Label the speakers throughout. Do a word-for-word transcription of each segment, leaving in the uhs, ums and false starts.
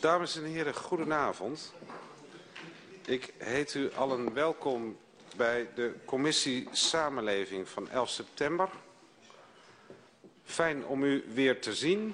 Speaker 1: Dames en heren, goedenavond. Ik heet u allen welkom bij de commissie Samenleving van elf september. Fijn om u weer te zien.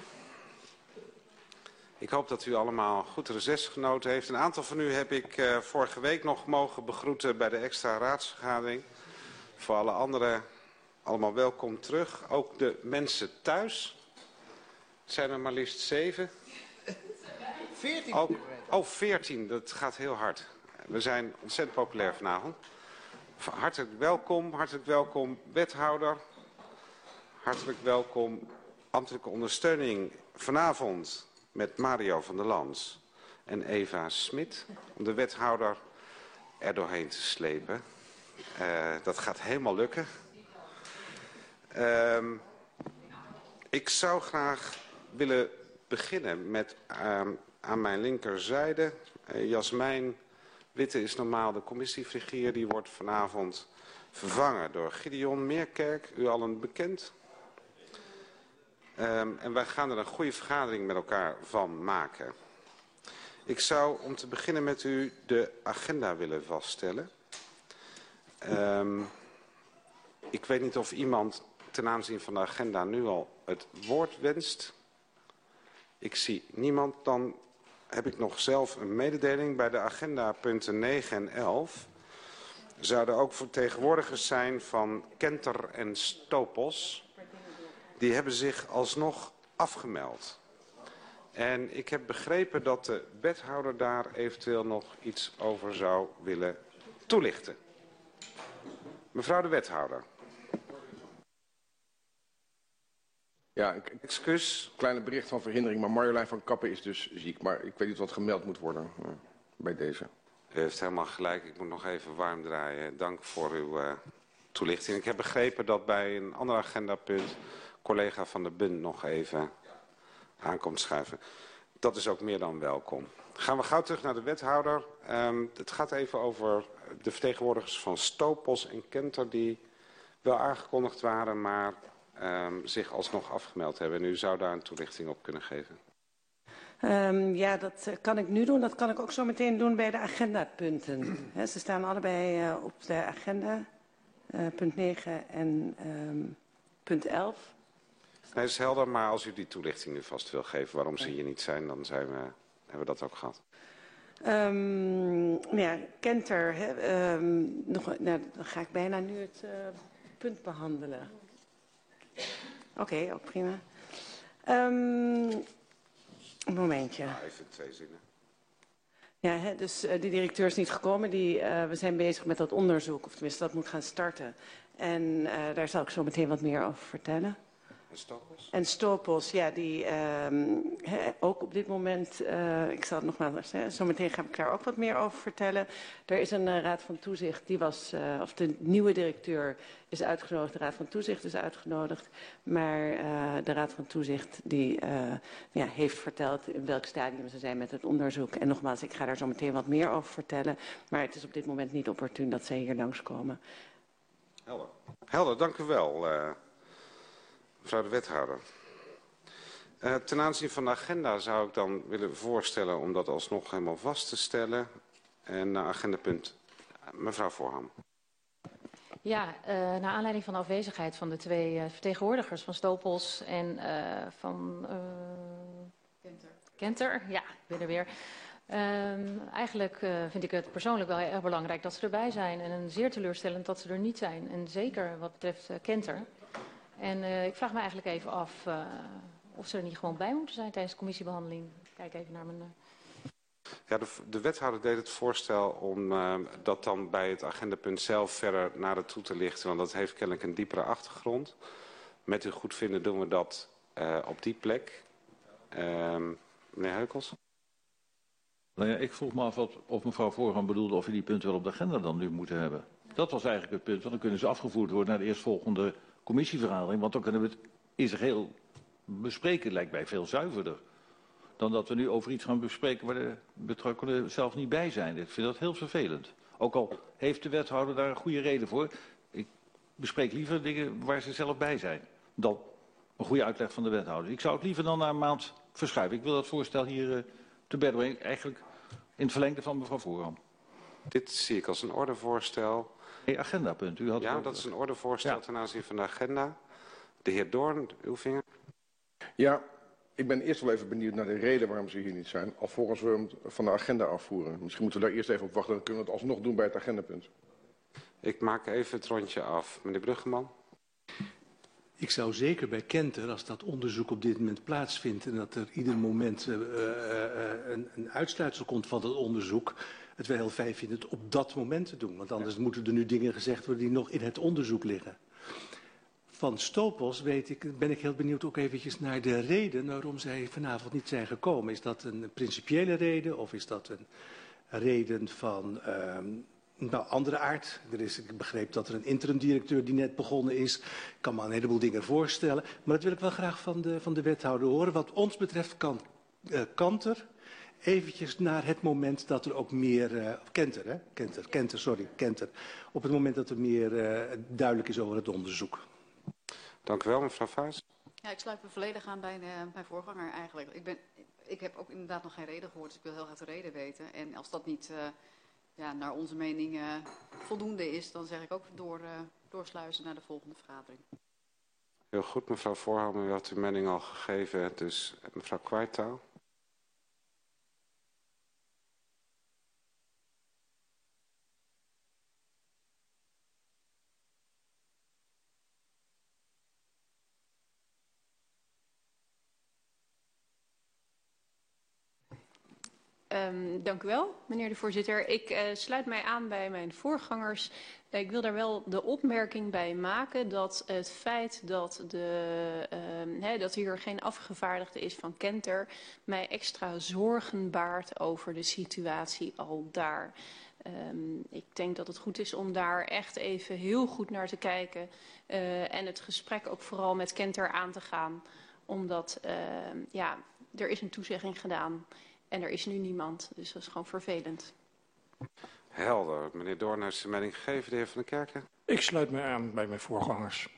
Speaker 1: Ik hoop dat u allemaal goed reces genoten heeft. Een aantal van u heb ik uh, vorige week nog mogen begroeten bij de extra raadsvergadering. Voor alle anderen allemaal welkom terug. Ook de mensen thuis. Het zijn er maar liefst zeven.
Speaker 2: veertien.
Speaker 1: Ook, oh, veertien. Dat gaat heel hard. We zijn ontzettend populair vanavond. Hartelijk welkom, hartelijk welkom wethouder. Hartelijk welkom ambtelijke ondersteuning vanavond met Mario van der Lans en Eva Smit. Om de wethouder er doorheen te slepen. Uh, dat gaat helemaal lukken. Uh, ik zou graag willen beginnen met uh, aan mijn linkerzijde. Uh, Jasmijn Witte is normaal de commissiefiguur. Die wordt vanavond vervangen door Gideon Meerkerk. U allen bekend. Um, en wij gaan er een goede vergadering met elkaar van maken. Ik zou om te beginnen met u de agenda willen vaststellen. Um, ik weet niet of iemand ten aanzien van de agenda nu al het woord wenst. Ik zie niemand. Dan heb ik nog zelf een mededeling. Bij de agenda punten negen en elf zouden ook vertegenwoordigers zijn van Kenter en Stopos. Die hebben zich alsnog afgemeld. En ik heb begrepen dat de wethouder daar eventueel nog iets over zou willen toelichten. Mevrouw de wethouder.
Speaker 3: Ja, een excuus, kleine bericht van verhindering, maar Marjolein van Kappen is dus ziek. Maar ik weet niet wat gemeld moet worden uh, bij deze.
Speaker 1: U heeft helemaal gelijk, ik moet nog even warm draaien. Dank voor uw uh, toelichting. Ik heb begrepen dat bij een ander agendapunt collega van de Bund nog even aankomt schuiven. Dat is ook meer dan welkom. Gaan we gauw terug naar de wethouder. Um, het gaat even over de vertegenwoordigers van Stopos en Kenter die wel aangekondigd waren, maar um, zich alsnog afgemeld hebben. En u zou daar een toelichting op kunnen geven.
Speaker 4: Um, ja, dat uh, kan ik nu doen. Dat kan ik ook zo meteen doen bij de agendapunten. He, ze staan allebei uh, op de agenda. Uh, punt negen en um, punt elf.
Speaker 1: Nee, dat is helder, maar als u die toelichting nu vast wil geven waarom ze hier niet zijn, dan zijn we, hebben we dat ook gehad.
Speaker 4: Um, ja, Kenter, he, um, nog, nou, dan ga ik bijna nu het uh, punt behandelen. Oké, okay, ook prima. Um, een momentje.
Speaker 1: Nou, even twee zinnen.
Speaker 4: Ja, he, dus uh, die directeur is niet gekomen. Die, uh, we zijn bezig met dat onderzoek, of tenminste dat moet gaan starten. En uh, daar zal ik zo meteen wat meer over vertellen.
Speaker 1: En Stopos?
Speaker 4: En Stopos, ja, die um, he, ook op dit moment, uh, ik zal het nogmaals zeggen, zometeen ga ik daar ook wat meer over vertellen. Er is een uh, raad van toezicht, die was, uh, of de nieuwe directeur is uitgenodigd, de raad van toezicht is uitgenodigd. Maar uh, de raad van toezicht die uh, ja, heeft verteld in welk stadium ze zijn met het onderzoek. En nogmaals, ik ga daar zo meteen wat meer over vertellen. Maar het is op dit moment niet opportun dat zij hier langskomen.
Speaker 1: Helder. Helder, dank u wel. Uh... Mevrouw de wethouder. Uh, ten aanzien van de agenda zou ik dan willen voorstellen om dat alsnog helemaal vast te stellen. En naar agendapunt mevrouw Voorham.
Speaker 5: Ja, uh, naar aanleiding van de afwezigheid van de twee uh, vertegenwoordigers van Stopos en uh, van uh, Kenter. Kenter, ja, ik ben er weer. Um, eigenlijk uh, vind ik het persoonlijk wel heel erg belangrijk dat ze erbij zijn. En zeer teleurstellend dat ze er niet zijn. En zeker wat betreft uh, Kenter. En uh, ik vraag me eigenlijk even af uh, of ze er niet gewoon bij moeten zijn tijdens de commissiebehandeling. Kijk even naar mijn... Uh...
Speaker 1: Ja, de, de wethouder deed het voorstel om uh, dat dan bij het agendapunt zelf verder nader toe te lichten. Want dat heeft kennelijk een diepere achtergrond. Met uw goedvinden doen we dat uh, op die plek. Uh, meneer Heukels?
Speaker 6: Nou ja, ik vroeg me af wat, of mevrouw Voorham bedoelde of we die punten wel op de agenda dan nu moeten hebben. Dat was eigenlijk het punt, want dan kunnen ze afgevoerd worden naar de eerstvolgende commissievergadering. Want dan kunnen we het in zijn geheel bespreken, lijkt mij veel zuiverder. Dan dat we nu over iets gaan bespreken waar de betrokkenen zelf niet bij zijn. Ik vind dat heel vervelend. Ook al heeft de wethouder daar een goede reden voor. Ik bespreek liever dingen waar ze zelf bij zijn. Dan een goede uitleg van de wethouder. Ik zou het liever dan na een maand verschuiven. Ik wil dat voorstel hier uh, te bedden brengen. Eigenlijk in het verlengde van mevrouw Voorham.
Speaker 1: Dit zie ik als een ordevoorstel.
Speaker 6: Nee, agendapunt. U had
Speaker 1: Ja,
Speaker 6: het
Speaker 1: dat is een ordevoorstel
Speaker 6: ja.
Speaker 1: ten aanzien van de agenda. De heer Doorn, uw vinger.
Speaker 3: Ja, ik ben eerst wel even benieuwd naar de reden waarom ze hier niet zijn, alvorens we hem van de agenda afvoeren. Misschien moeten we daar eerst even op wachten, dan kunnen we het alsnog doen bij het agendapunt.
Speaker 1: Ik maak even het rondje af. Meneer Bruggeman.
Speaker 7: Ik zou zeker bij Kenter, als dat onderzoek op dit moment plaatsvindt en dat er ieder moment uh, uh, een, een uitsluitsel komt van dat onderzoek, het wel heel fijn vinden het op dat moment te doen. Want anders ja. moeten er nu dingen gezegd worden die nog in het onderzoek liggen. Van Stopels weet ik, ben ik heel benieuwd ook eventjes naar de reden waarom zij vanavond niet zijn gekomen. Is dat een principiële reden of is dat een reden van uh, nou, andere aard? Er is, ik begreep dat er een interim-directeur die net begonnen is. Ik kan me een heleboel dingen voorstellen. Maar dat wil ik wel graag van de, van de wethouder horen. Wat ons betreft kan uh, Kanter eventjes naar het moment dat er ook meer... Uh, Kenter, hè? Kenter, Kenter, sorry, Kenter. Op het moment dat er meer uh, duidelijk is over het onderzoek.
Speaker 1: Dank u wel, mevrouw Vaas.
Speaker 8: Ja, ik sluit me volledig aan bij uh, mijn voorganger eigenlijk. Ik, ben, ik heb ook inderdaad nog geen reden gehoord, dus ik wil heel graag de reden weten. En als dat niet uh, ja, naar onze mening uh, voldoende is, dan zeg ik ook door, uh, doorsluizen naar de volgende vergadering.
Speaker 1: Heel goed, mevrouw Voorham, u had uw mening al gegeven. Dus mevrouw Kwijtaal.
Speaker 9: Um, dank u wel, meneer de voorzitter. Ik uh, sluit mij aan bij mijn voorgangers. Uh, ik wil daar wel de opmerking bij maken dat het feit dat, de, uh, he, dat hier geen afgevaardigde is van Kenter mij extra zorgen baart over de situatie al daar. Um, ik denk dat het goed is om daar echt even heel goed naar te kijken uh, en het gesprek ook vooral met Kenter aan te gaan. Omdat uh, ja, er is een toezegging gedaan. En er is nu niemand, dus dat is gewoon vervelend.
Speaker 1: Helder. Meneer Doorn heeft zijn mening gegeven. De heer Van den Kerken.
Speaker 10: Ik sluit me aan bij mijn voorgangers.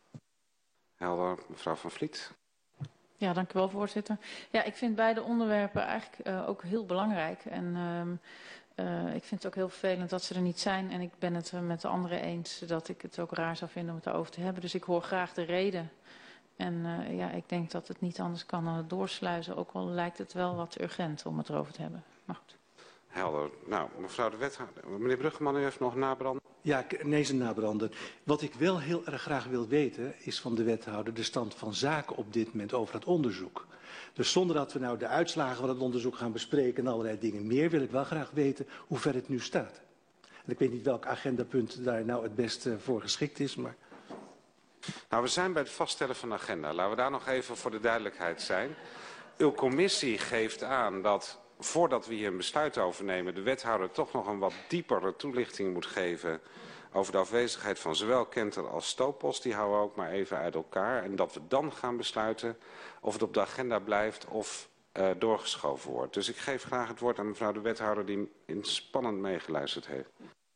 Speaker 1: Helder. Mevrouw Van Vliet.
Speaker 11: Ja, dank u wel, voorzitter. Ja, ik vind beide onderwerpen eigenlijk uh, ook heel belangrijk. En uh, uh, ik vind het ook heel vervelend dat ze er niet zijn. En ik ben het uh, met de anderen eens dat ik het ook raar zou vinden om het daarover te hebben. Dus ik hoor graag de reden. En uh, ja, ik denk dat het niet anders kan dan het doorsluizen. Ook al lijkt het wel wat urgent om het erover te hebben. Maar goed.
Speaker 1: Helder. Nou, mevrouw de wethouder. Meneer Bruggeman, u heeft nog nabranden.
Speaker 7: Ja, nee, zijn nabranden. Wat ik wel heel erg graag wil weten is van de wethouder de stand van zaken op dit moment over het onderzoek. Dus zonder dat we nou de uitslagen van het onderzoek gaan bespreken en allerlei dingen meer, wil ik wel graag weten hoe ver het nu staat. En ik weet niet welk agendapunt daar nou het beste voor geschikt is, maar...
Speaker 1: Nou, we zijn bij het vaststellen van de agenda. Laten we daar nog even voor de duidelijkheid zijn. Uw commissie geeft aan dat, voordat we hier een besluit over nemen, de wethouder toch nog een wat diepere toelichting moet geven over de afwezigheid van zowel Kenter als Stopels. Die houden we ook maar even uit elkaar. En dat we dan gaan besluiten of het op de agenda blijft of uh, doorgeschoven wordt. Dus ik geef graag het woord aan mevrouw de wethouder die inspannend meegeluisterd heeft.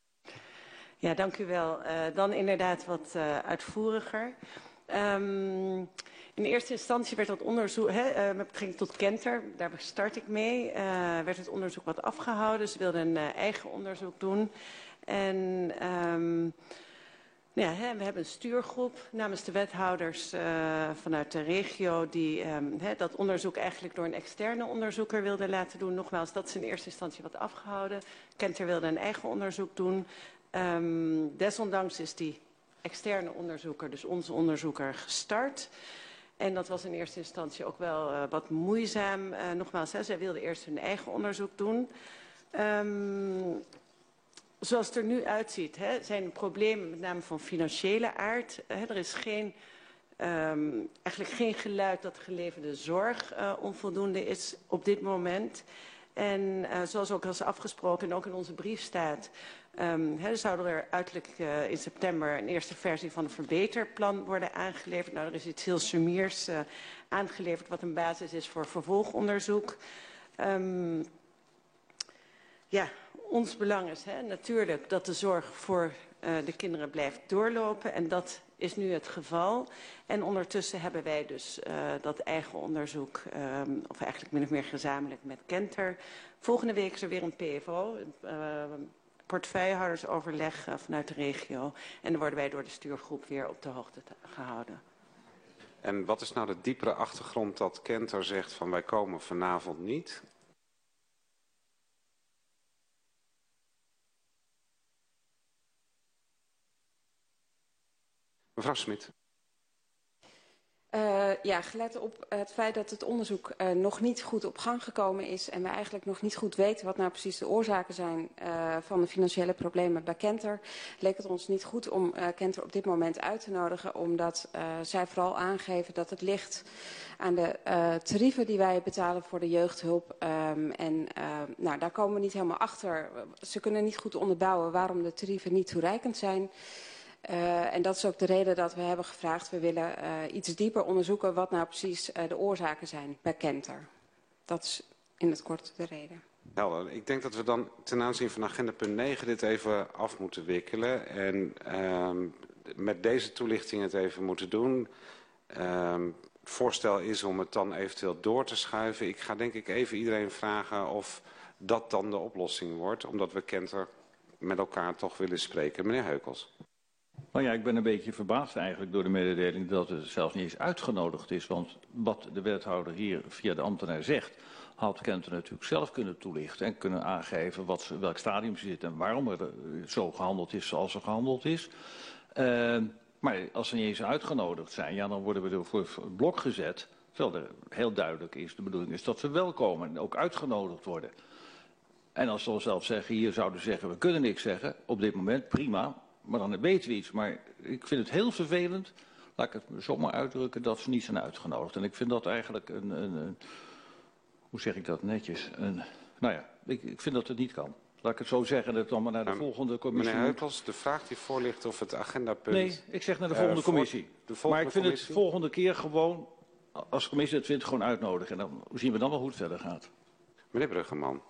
Speaker 4: Ja, dank u wel. Uh, dan inderdaad wat uh, uitvoeriger. Um, in eerste instantie werd dat onderzoek, hè, uh, met betrekking tot Kenter, daar start ik mee, uh, werd het onderzoek wat afgehouden. Ze wilden een uh, eigen onderzoek doen. En um, ja, hè, we hebben een stuurgroep namens de wethouders uh, vanuit de regio die um, hè, dat onderzoek eigenlijk door een externe onderzoeker wilde laten doen. Nogmaals, dat is in eerste instantie wat afgehouden. Kenter wilde een eigen onderzoek doen. Um, desondanks is die externe onderzoeker, dus onze onderzoeker, gestart. En dat was in eerste instantie ook wel uh, wat moeizaam. Uh, nogmaals, hè, zij wilden eerst hun eigen onderzoek doen. Um, zoals het er nu uitziet, hè, zijn problemen met name van financiële aard. Hè, er is geen, um, eigenlijk geen geluid dat geleverde zorg uh, onvoldoende is op dit moment. En uh, zoals ook is afgesproken en ook in onze brief staat... Um, he, zouden er uiterlijk uh, in september een eerste versie van een verbeterplan worden aangeleverd. Nou, er is iets heel sumiers uh, aangeleverd wat een basis is voor vervolgonderzoek. Um, ja, ons belang is hè, natuurlijk dat de zorg voor uh, de kinderen blijft doorlopen. En dat is nu het geval. En ondertussen hebben wij dus uh, dat eigen onderzoek, um, of eigenlijk min of meer gezamenlijk met Kenter. Volgende week is er weer een P F O, uh, portefeuillehoudersoverleg uh, vanuit de regio. En dan worden wij door de stuurgroep weer op de hoogte gehouden.
Speaker 1: En wat is nou de diepere achtergrond dat Kenter zegt van wij komen vanavond niet? Mevrouw Smit.
Speaker 12: Uh, ja, gelet op het feit dat het onderzoek uh, nog niet goed op gang gekomen is en we eigenlijk nog niet goed weten wat nou precies de oorzaken zijn uh, van de financiële problemen bij Kenter, leek het ons niet goed om uh, Kenter op dit moment uit te nodigen, omdat uh, zij vooral aangeven dat het ligt aan de uh, tarieven die wij betalen voor de jeugdhulp. Um, en uh, nou, daar komen we niet helemaal achter. Ze kunnen niet goed onderbouwen waarom de tarieven niet toereikend zijn. Uh, en dat is ook de reden dat we hebben gevraagd, we willen uh, iets dieper onderzoeken wat nou precies uh, de oorzaken zijn bij Kenter. Dat is in het kort de reden.
Speaker 1: Helder. Ik denk dat we dan ten aanzien van agenda punt negen dit even af moeten wikkelen. En uh, met deze toelichting het even moeten doen. Uh, het voorstel is om het dan eventueel door te schuiven. Ik ga denk ik even iedereen vragen of dat dan de oplossing wordt. Omdat we Kenter met elkaar toch willen spreken. Meneer Heukels.
Speaker 6: Nou ja, ik ben een beetje verbaasd eigenlijk door de mededeling dat het zelfs niet eens uitgenodigd is. Want wat de wethouder hier via de ambtenaar zegt, had Kenter natuurlijk zelf kunnen toelichten en kunnen aangeven wat ze, welk stadium ze zit en waarom er zo gehandeld is zoals er gehandeld is. Uh, maar als ze niet eens uitgenodigd zijn, ja, dan worden we er voor het blok gezet. Terwijl er heel duidelijk is, de bedoeling is dat ze wel komen en ook uitgenodigd worden. En als ze zelf zeggen, hier zouden zeggen, we kunnen niks zeggen, op dit moment, prima. Maar dan weten we iets. Maar ik vind het heel vervelend, laat ik het zomaar uitdrukken, dat ze niet zijn uitgenodigd. En ik vind dat eigenlijk een, een, een hoe zeg ik dat netjes, een, nou ja, ik, ik vind dat het niet kan. Laat ik het zo zeggen, dat het dan maar naar de um, volgende commissie
Speaker 1: Meneer Heukels, de vraag die voor ligt of het agendapunt...
Speaker 6: Nee, ik zeg naar de volgende uh, commissie. De volgende maar ik vind commissie? het volgende keer gewoon, als de commissie het vindt, gewoon uitnodigen. En dan zien we dan wel hoe het verder gaat.
Speaker 1: Meneer Bruggeman.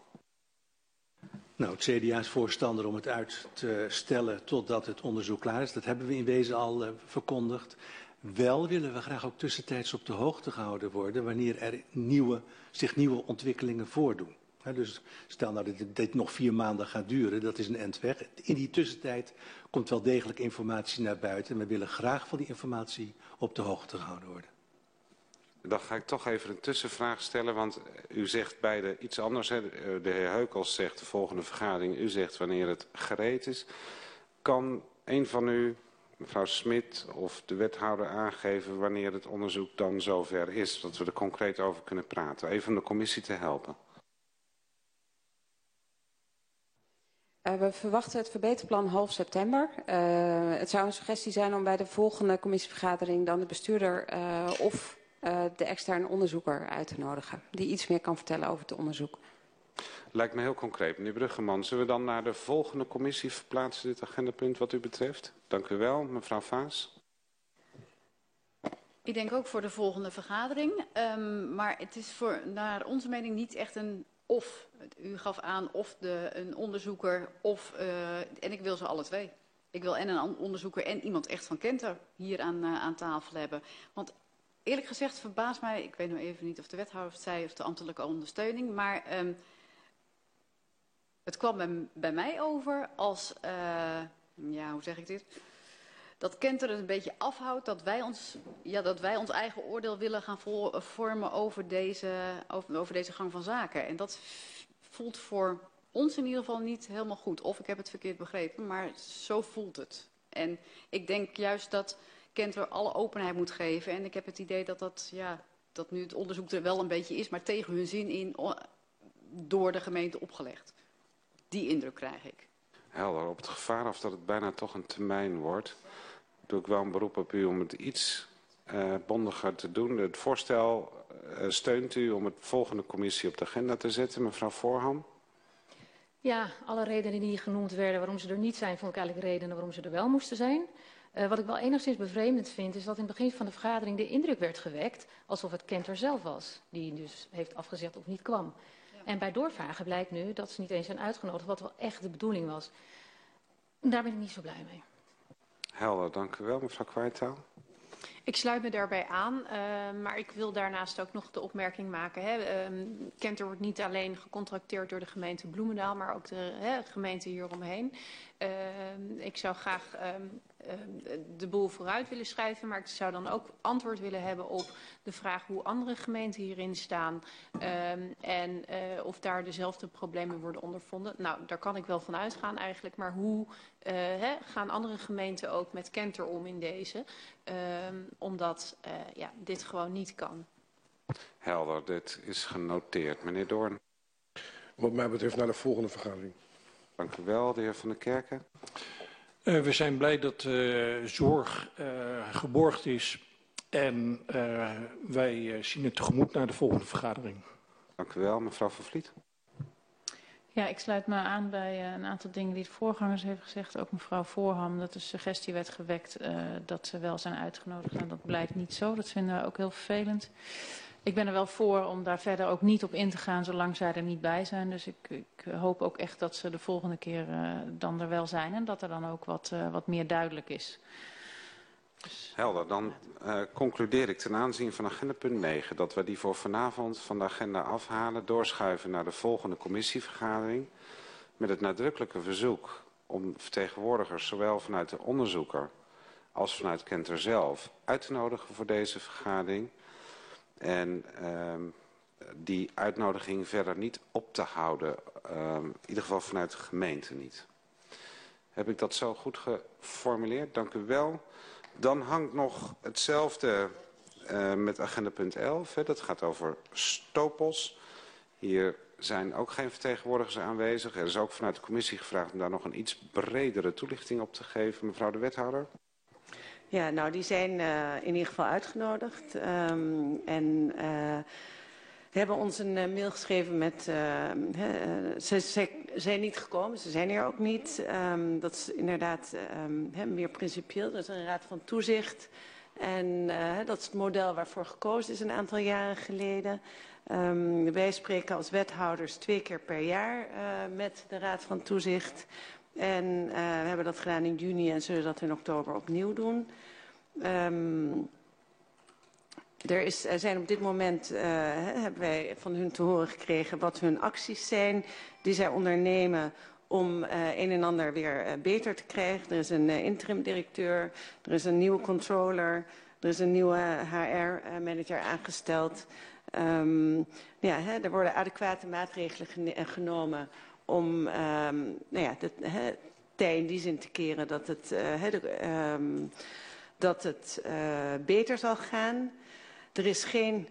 Speaker 7: Nou, het C D A is voorstander om het uit te stellen totdat het onderzoek klaar is. Dat hebben we in wezen al uh, verkondigd. Wel willen we graag ook tussentijds op de hoogte gehouden worden wanneer er nieuwe, zich nieuwe ontwikkelingen voordoen. He, dus stel nou dat dit, dit nog vier maanden gaat duren, dat is een end weg. In die tussentijd komt wel degelijk informatie naar buiten. En we willen graag van die informatie op de hoogte gehouden worden.
Speaker 1: Dan ga ik toch even een tussenvraag stellen, want u zegt beide iets anders. Hè? De heer Heukels zegt de volgende vergadering, u zegt wanneer het gereed is. Kan een van u, mevrouw Smit of de wethouder, aangeven wanneer het onderzoek dan zover is, dat we er concreet over kunnen praten? Even om de commissie te helpen.
Speaker 12: Uh, we verwachten het verbeterplan half september. Uh, het zou een suggestie zijn om bij de volgende commissievergadering dan de bestuurder uh, of uh, de externe onderzoeker uit te nodigen. Die iets meer kan vertellen over het onderzoek.
Speaker 1: Lijkt me heel concreet. Meneer Bruggeman, zullen we dan naar de volgende commissie verplaatsen dit agendapunt wat u betreft? Dank u wel. Mevrouw Vaas.
Speaker 8: Ik denk ook voor de volgende vergadering. Um, maar het is voor, naar onze mening niet echt een of. U gaf aan of de, een onderzoeker of... Uh, en ik wil ze alle twee. Ik wil en een onderzoeker en iemand echt van Kenter hier aan, uh, aan tafel hebben. Want eerlijk gezegd verbaast mij... Ik weet nog even niet of de wethouder het zei of de ambtelijke ondersteuning. Maar um, het kwam bij, bij mij over als... Uh, ja, hoe zeg ik dit? Dat Kenter het een beetje afhoudt dat wij ons, ja, dat wij ons eigen oordeel willen gaan voor, vormen over deze, over, over deze gang van zaken. En dat voelt voor ons in ieder geval niet helemaal goed. Of ik heb het verkeerd begrepen, maar zo voelt het. En ik denk juist dat Kenter alle openheid moet geven. En ik heb het idee dat, dat, ja, dat nu het onderzoek er wel een beetje is, maar tegen hun zin in door de gemeente opgelegd. Die indruk krijg ik.
Speaker 1: Helder, op het gevaar af dat het bijna toch een termijn wordt, doe ik wel een beroep op u om het iets uh, bondiger te doen. Het voorstel uh, steunt u om het volgende commissie op de agenda te zetten, mevrouw Voorham?
Speaker 5: Ja, alle redenen die genoemd werden waarom ze er niet zijn, vond ik eigenlijk redenen waarom ze er wel moesten zijn. Uh, wat ik wel enigszins bevreemdend vind, is dat in het begin van de vergadering de indruk werd gewekt alsof het Kenter zelf was, die dus heeft afgezegd of niet kwam. Ja. En bij doorvragen blijkt nu dat ze niet eens zijn uitgenodigd, wat wel echt de bedoeling was. Daar ben ik niet zo blij mee.
Speaker 1: Helder, dank u wel. Mevrouw Kwijtaal.
Speaker 9: Ik sluit me daarbij aan, uh, maar ik wil daarnaast ook nog de opmerking maken. Hè. Uh, Kenter wordt niet alleen gecontracteerd door de gemeente Bloemendaal, maar ook de hè, gemeente hieromheen. Uh, ik zou graag uh, uh, de boel vooruit willen schrijven, maar ik zou dan ook antwoord willen hebben op de vraag hoe andere gemeenten hierin staan uh, en uh, of daar dezelfde problemen worden ondervonden. Nou, daar kan ik wel van uitgaan eigenlijk, maar hoe uh, hè, gaan andere gemeenten ook met Kenter om in deze? Uh, omdat uh, ja, dit gewoon niet kan.
Speaker 1: Helder, dit is genoteerd. Meneer Doorn.
Speaker 3: Wat mij betreft naar de volgende vergadering.
Speaker 1: Dank u wel, de heer Van der Kerken.
Speaker 10: Uh, we zijn blij dat uh, zorg uh, geborgd is en uh, wij uh, zien het tegemoet naar de volgende vergadering.
Speaker 1: Dank u wel, mevrouw Van Vliet.
Speaker 11: Ja, ik sluit me aan bij uh, een aantal dingen die de voorgangers heeft gezegd. Ook mevrouw Voorham, dat de suggestie werd gewekt uh, dat ze wel zijn uitgenodigd. En dat blijkt niet zo. Dat vinden we ook heel vervelend. Ik ben er wel voor om daar verder ook niet op in te gaan zolang zij er niet bij zijn. Dus ik, ik hoop ook echt dat ze de volgende keer uh, dan er wel zijn. En dat er dan ook wat, uh, wat meer duidelijk is. Dus,
Speaker 1: Helder, dan uh, concludeer ik ten aanzien van agenda punt negen... dat we die voor vanavond van de agenda afhalen, doorschuiven naar de volgende commissievergadering... met het nadrukkelijke verzoek om vertegenwoordigers zowel vanuit de onderzoeker als vanuit Kenter zelf uit te nodigen voor deze vergadering... En uh, die uitnodiging verder niet op te houden, uh, in ieder geval vanuit de gemeente niet. Heb ik dat zo goed geformuleerd? Dank u wel. Dan hangt nog hetzelfde uh, met agenda punt elf. Hè. Dat gaat over Stopos. Hier zijn ook geen vertegenwoordigers aanwezig. Er is ook vanuit de commissie gevraagd om daar nog een iets bredere toelichting op te geven. Mevrouw de wethouder.
Speaker 4: Ja, nou die zijn uh, in ieder geval uitgenodigd. Um, en uh, we hebben ons een uh, mail geschreven met... Uh, he, ze, ze zijn niet gekomen, ze zijn hier ook niet. Um, dat is inderdaad um, he, meer principieel. Dat is een raad van toezicht. En uh, dat is het model waarvoor gekozen is een aantal jaren geleden. Um, wij spreken als wethouders twee keer per jaar uh, met de raad van toezicht... En uh, we hebben dat gedaan in juni en zullen dat in oktober opnieuw doen. Um, er, is, er zijn op dit moment, uh, hebben wij van hun te horen gekregen wat hun acties zijn die zij ondernemen om uh, een en ander weer uh, beter te krijgen. Er is een uh, interim directeur, er is een nieuwe controller, er is een nieuwe H R-manager aangesteld. Um, ja, hè, er worden adequate maatregelen gene genomen om um, nou ja, de he, tij in die zin te keren dat het, uh, he, de, um, dat het uh, beter zal gaan. Er is geen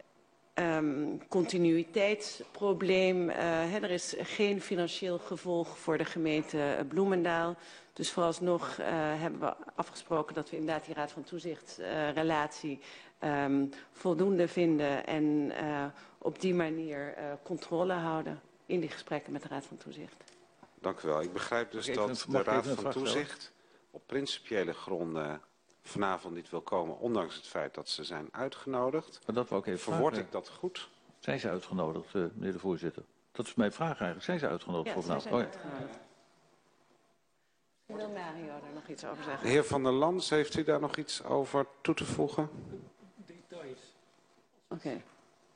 Speaker 4: um, continuïteitsprobleem. Uh, he, er is geen financieel gevolg voor de gemeente Bloemendaal. Dus vooralsnog uh, hebben we afgesproken dat we inderdaad die raad van toezicht uh, relatie um, voldoende vinden en uh, op die manier uh, controle houden in die gesprekken met de Raad van Toezicht.
Speaker 1: Dank u wel. Ik begrijp dus dat de Raad van Toezicht op principiële gronden vanavond niet wil komen, ondanks het feit dat ze zijn uitgenodigd.
Speaker 6: Maar dat wou ik even
Speaker 1: Verwoord
Speaker 6: vragen.
Speaker 1: ik dat goed?
Speaker 6: Zijn ze uitgenodigd, uh, meneer de voorzitter? Dat is mijn vraag eigenlijk. Zijn ze uitgenodigd
Speaker 4: ja,
Speaker 6: voor vanavond?
Speaker 4: Ja,
Speaker 6: oh,
Speaker 4: ze zijn uitgenodigd. Wil Mario daar nog iets over zeggen?
Speaker 1: De heer Van der Lans, heeft u daar nog iets over toe te voegen?
Speaker 4: Details. Oké. Okay.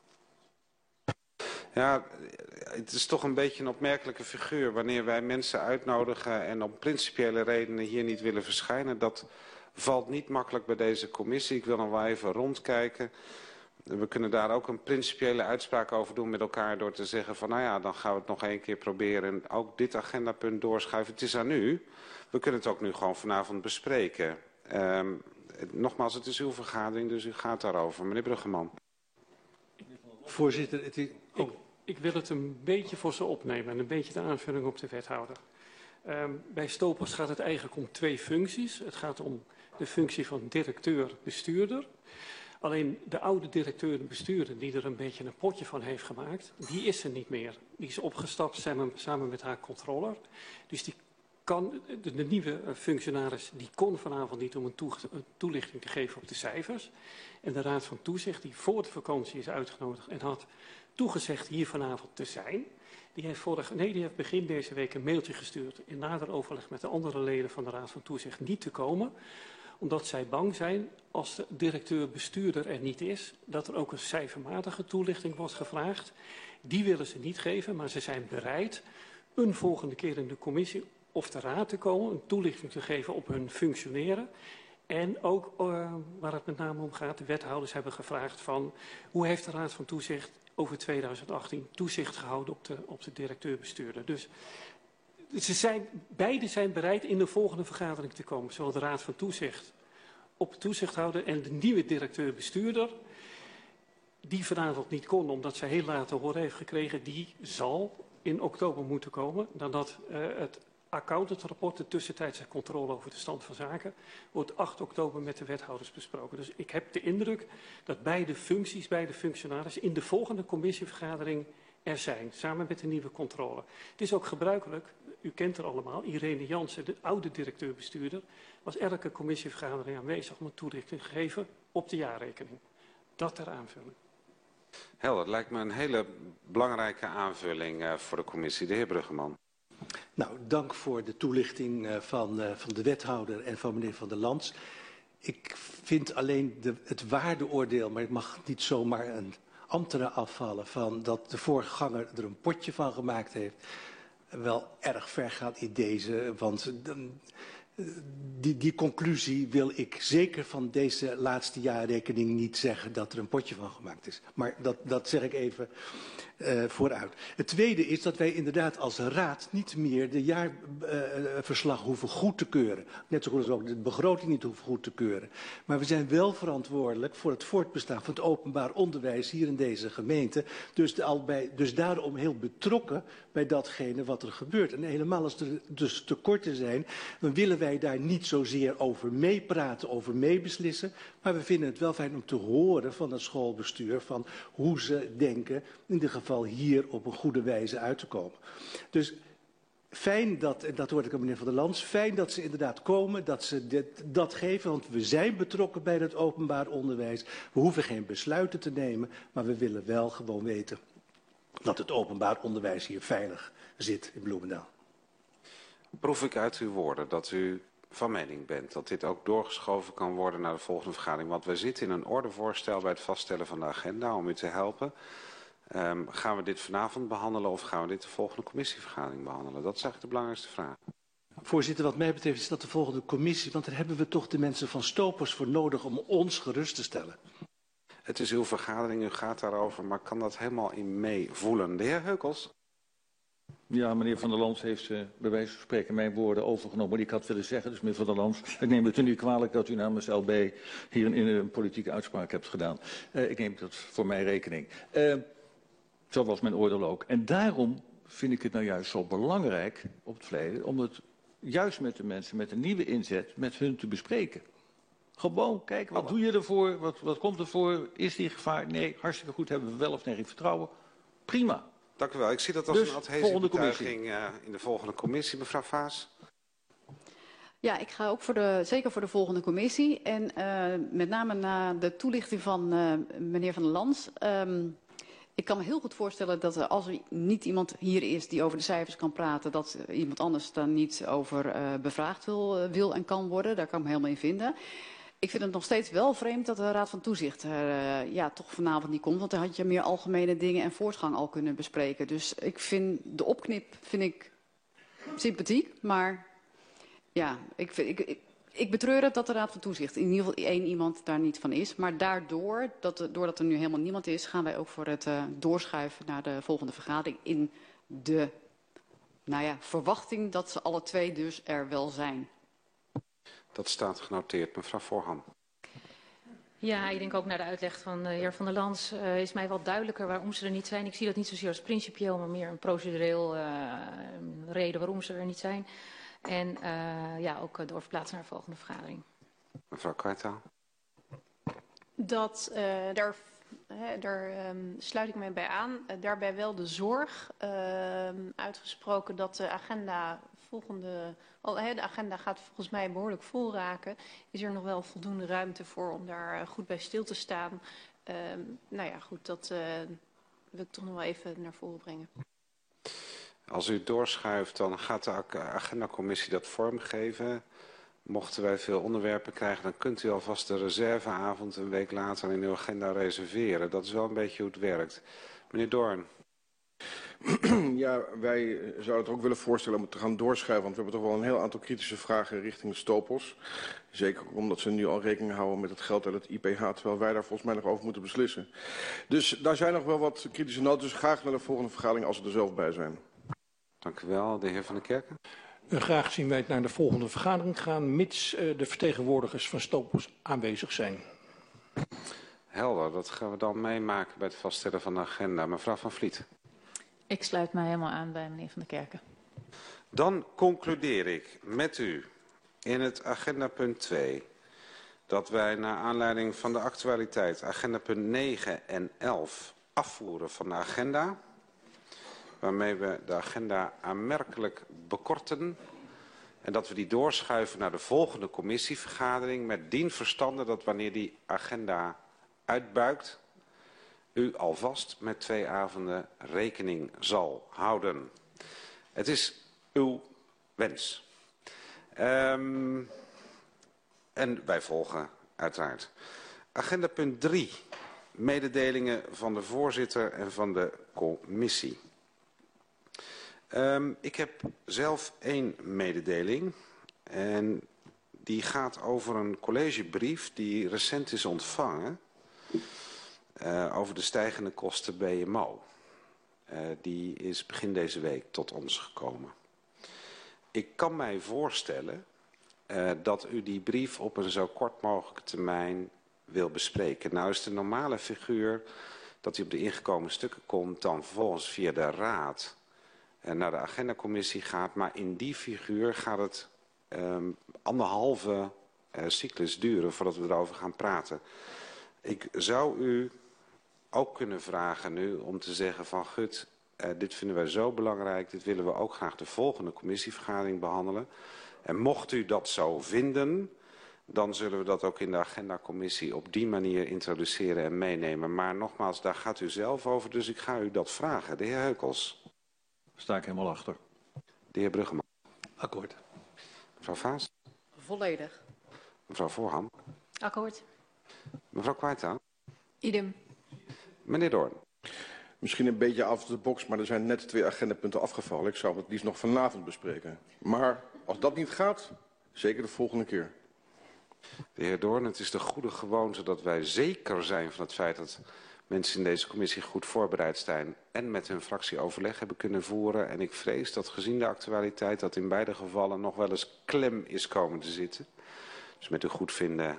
Speaker 1: Ja, het is toch een beetje een opmerkelijke figuur wanneer wij mensen uitnodigen en om principiële redenen hier niet willen verschijnen. Dat valt niet makkelijk bij deze commissie. Ik wil nog wel even rondkijken. We kunnen daar ook een principiële uitspraak over doen met elkaar door te zeggen van nou ja, dan gaan we het nog één keer proberen en ook dit agendapunt doorschuiven. Het is aan u. We kunnen het ook nu gewoon vanavond bespreken. Um, nogmaals, het is uw vergadering, dus u gaat daarover. Meneer Bruggeman.
Speaker 7: Voorzitter, het is...
Speaker 13: Ik, ik wil het een beetje voor ze opnemen en een beetje de aanvulling op de wethouder. Um, bij Stopos gaat het eigenlijk om twee functies. Het gaat om de functie van directeur-bestuurder. Alleen de oude directeur-bestuurder die er een beetje een potje van heeft gemaakt, die is er niet meer. Die is opgestapt samen, samen met haar controller. Dus die kan, de, de nieuwe functionaris die kon vanavond niet om een, toe, een toelichting te geven op de cijfers. En de Raad van Toezicht die voor de vakantie is uitgenodigd en had toegezegd hier vanavond te zijn. Die heeft, vorig, nee, die heeft begin deze week een mailtje gestuurd in nader overleg met de andere leden van de Raad van Toezicht niet te komen. Omdat zij bang zijn, als de directeur-bestuurder er niet is, dat er ook een cijfermatige toelichting wordt gevraagd. Die willen ze niet geven, maar ze zijn bereid een volgende keer in de commissie of de raad te komen, een toelichting te geven op hun functioneren. En ook uh, waar het met name om gaat, de wethouders hebben gevraagd van hoe heeft de Raad van Toezicht over tweeduizend achttien toezicht gehouden op de, op de directeur-bestuurder. Dus ze zijn, beide zijn bereid in de volgende vergadering te komen. Zowel de Raad van Toezicht op toezichthouder en de nieuwe directeur-bestuurder, die vanavond niet kon omdat zij heel laat te horen heeft gekregen, die zal in oktober moeten komen, nadat uh, het accountantrapport, de tussentijdse controle over de stand van zaken, wordt acht oktober met de wethouders besproken. Dus ik heb de indruk dat beide functies, beide functionarissen in de volgende commissievergadering er zijn, samen met de nieuwe controle. Het is ook gebruikelijk, u kent er allemaal, Irene Jansen, de oude directeur-bestuurder, was elke commissievergadering aanwezig om een toelichting te geven op de jaarrekening. Dat ter aanvulling.
Speaker 1: Helder, lijkt me een hele belangrijke aanvulling uh, voor de commissie. De heer Bruggeman.
Speaker 7: Nou, dank voor de toelichting uh, van, uh, van de wethouder en van meneer Van der Lans. Ik vind alleen de, het waardeoordeel, maar ik mag niet zomaar een ambtenaar afvallen, van dat de voorganger er een potje van gemaakt heeft, wel erg ver gaat in deze, want die, die conclusie wil ik zeker van deze laatste jaarrekening niet zeggen dat er een potje van gemaakt is. Maar dat, dat zeg ik even uh, vooruit. Het tweede is dat wij inderdaad als raad niet meer de jaarverslag uh, hoeven goed te keuren. Net zo goed als ook de begroting niet hoeven goed te keuren. Maar we zijn wel verantwoordelijk voor het voortbestaan van het openbaar onderwijs hier in deze gemeente. Dus, de, al bij, dus daarom heel betrokken bij datgene wat er gebeurt. En helemaal als er dus tekorten zijn, dan willen wij daar niet zozeer over meepraten, over meebeslissen. Maar we vinden het wel fijn om te horen van het schoolbestuur van hoe ze denken in ieder geval hier op een goede wijze uit te komen. Dus fijn dat, en dat hoorde ik aan meneer Van der Lans, fijn dat ze inderdaad komen, dat ze dit, dat geven, want we zijn betrokken bij het openbaar onderwijs. We hoeven geen besluiten te nemen, maar we willen wel gewoon weten dat het openbaar onderwijs hier veilig zit in Bloemendaal.
Speaker 1: Proef ik uit uw woorden dat u van mening bent dat dit ook doorgeschoven kan worden naar de volgende vergadering? Want wij zitten in een ordevoorstel bij het vaststellen van de agenda om u te helpen. Um, gaan we dit vanavond behandelen of gaan we dit de volgende commissievergadering behandelen? Dat is eigenlijk de belangrijkste vraag.
Speaker 7: Voorzitter, wat mij betreft is dat de volgende commissie, want daar hebben we toch de mensen van Stopers voor nodig om ons gerust te stellen.
Speaker 1: Het is uw vergadering, u gaat daarover, maar kan dat helemaal in meevoelen. De heer Heukels.
Speaker 6: Ja, meneer Van der Lans heeft uh, bij wijze van spreken mijn woorden overgenomen die ik had willen zeggen. Dus meneer Van der Lans, ik neem het u niet kwalijk dat u namens L B hier een, een politieke uitspraak hebt gedaan. Uh, ik neem dat voor mijn rekening. Uh, zo was mijn oordeel ook. En daarom vind ik het nou juist zo belangrijk op het verleden om het juist met de mensen met een nieuwe inzet met hun te bespreken. Gewoon kijken, wat doe je ervoor? Wat, wat komt ervoor? Is die gevaar? Nee, hartstikke goed. Hebben we wel of nee vertrouwen? Prima.
Speaker 1: Dank u wel. Ik zie dat als
Speaker 6: dus,
Speaker 1: een adhesiebetuiging uh, in de volgende commissie. Mevrouw Vaas.
Speaker 8: Ja, ik ga ook voor de, zeker voor de volgende commissie. En uh, met name na de toelichting van uh, meneer Van der Lans. Um, ik kan me heel goed voorstellen dat er, als er niet iemand hier is die over de cijfers kan praten, dat uh, iemand anders dan niet over uh, bevraagd wil, uh, wil en kan worden. Daar kan ik me helemaal in vinden. Ik vind het nog steeds wel vreemd dat de Raad van Toezicht er uh, ja, toch vanavond niet komt. Want dan had je meer algemene dingen en voortgang al kunnen bespreken. Dus ik vind de opknip vind ik sympathiek. Maar ja, ik, vind, ik, ik, ik betreur het dat de Raad van Toezicht in ieder geval één iemand daar niet van is. Maar daardoor, dat, doordat er nu helemaal niemand is, gaan wij ook voor het uh, doorschuiven naar de volgende vergadering. In de nou ja, verwachting dat ze alle twee dus er wel zijn.
Speaker 1: Dat staat genoteerd. Mevrouw Voorham.
Speaker 5: Ja, ik denk ook naar de uitleg van de heer Van der Lans uh, is mij wat duidelijker waarom ze er niet zijn. Ik zie dat niet zozeer als principieel, maar meer een procedureel uh, reden waarom ze er niet zijn. En uh, ja, ook uh, doorverplaatsen naar de volgende vergadering.
Speaker 1: Mevrouw Kwijtaal.
Speaker 9: Dat, uh, daar He, daar um, sluit ik mij bij aan. Uh, daarbij wel de zorg uh, uitgesproken dat de agenda volgende, al, he, de agenda gaat volgens mij behoorlijk vol raken. Is er nog wel voldoende ruimte voor om daar uh, goed bij stil te staan? Uh, nou ja, goed, dat uh, wil ik toch nog wel even naar voren brengen.
Speaker 1: Als u doorschuift, dan gaat de agendacommissie dat vormgeven. Mochten wij veel onderwerpen krijgen, dan kunt u alvast de reserveavond een week later in uw agenda reserveren. Dat is wel een beetje hoe het werkt. Meneer Doorn.
Speaker 3: Ja, wij zouden het ook willen voorstellen om het te gaan doorschuiven, want we hebben toch wel een heel aantal kritische vragen richting de Stopels. Zeker omdat ze nu al rekening houden met het geld uit het I P H, terwijl wij daar volgens mij nog over moeten beslissen. Dus daar zijn nog wel wat kritische noten, dus graag naar de volgende vergadering als we er zelf bij zijn.
Speaker 1: Dank u wel, de heer Van der Kerken.
Speaker 10: Uh, graag zien wij het naar de volgende vergadering gaan, mits uh, de vertegenwoordigers van Stopels aanwezig zijn.
Speaker 1: Helder, dat gaan we dan meemaken bij het vaststellen van de agenda. Mevrouw Van Vliet.
Speaker 11: Ik sluit mij helemaal aan bij meneer Van der Kerken.
Speaker 1: Dan concludeer ik met u in het agendapunt twee dat wij naar aanleiding van de actualiteit agendapunt negen en elf afvoeren van de agenda, waarmee we de agenda aanmerkelijk bekorten en dat we die doorschuiven naar de volgende commissievergadering met dien verstande dat wanneer die agenda uitbuikt, u alvast met twee avonden rekening zal houden. Het is uw wens. Um, en wij volgen uiteraard. Agenda punt drie. Mededelingen van de voorzitter en van de commissie. Um, ik heb zelf één mededeling. En die gaat over een collegebrief die recent is ontvangen. Uh, over de stijgende kosten B M O. Uh, die is begin deze week tot ons gekomen. Ik kan mij voorstellen uh, dat u die brief op een zo kort mogelijke termijn wil bespreken. Nou is de normale figuur dat hij op de ingekomen stukken komt, dan vervolgens via de raad uh, naar de agendacommissie gaat. Maar in die figuur gaat het um, anderhalve uh, cyclus duren voordat we erover gaan praten. Ik zou u ook kunnen vragen nu om te zeggen van gut, uh, dit vinden wij zo belangrijk, dit willen we ook graag de volgende commissievergadering behandelen. En mocht u dat zo vinden, dan zullen we dat ook in de agendacommissie op die manier introduceren en meenemen. Maar nogmaals, daar gaat u zelf over, dus ik ga u dat vragen. De heer Heukels.
Speaker 6: Daar sta ik helemaal achter.
Speaker 1: De heer Bruggeman.
Speaker 7: Akkoord.
Speaker 1: Mevrouw Vaas.
Speaker 8: Volledig.
Speaker 1: Mevrouw Voorham.
Speaker 5: Akkoord.
Speaker 1: Mevrouw Kwijta.
Speaker 9: Idem.
Speaker 1: Meneer Doorn.
Speaker 3: Misschien een beetje out of the box, maar er zijn net twee agendapunten afgevallen. Ik zou het liefst nog vanavond bespreken. Maar als dat niet gaat, zeker de volgende keer.
Speaker 1: De heer Doorn, het is de goede gewoonte dat wij zeker zijn van het feit dat mensen in deze commissie goed voorbereid zijn en met hun fractie overleg hebben kunnen voeren. En ik vrees dat gezien de actualiteit dat in beide gevallen nog wel eens klem is komen te zitten. Dus met uw goedvinden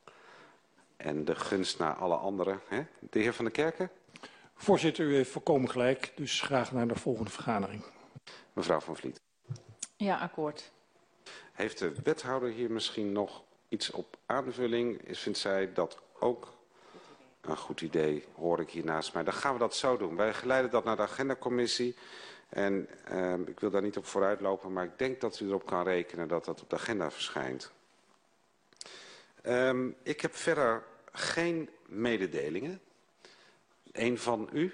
Speaker 1: en de gunst naar alle anderen. Hè? De heer Van der Kerken?
Speaker 10: Voorzitter, u heeft volkomen gelijk, dus graag naar de volgende vergadering.
Speaker 1: Mevrouw Van Vliet.
Speaker 11: Ja, akkoord.
Speaker 1: Heeft de wethouder hier misschien nog iets op aanvulling? Vindt zij dat ook een goed idee, hoor ik hier naast mij. Dan gaan we dat zo doen. Wij geleiden dat naar de agendacommissie. En uh, ik wil daar niet op vooruitlopen, maar ik denk dat u erop kan rekenen dat dat op de agenda verschijnt. Um, ik heb verder geen mededelingen. Eén van u?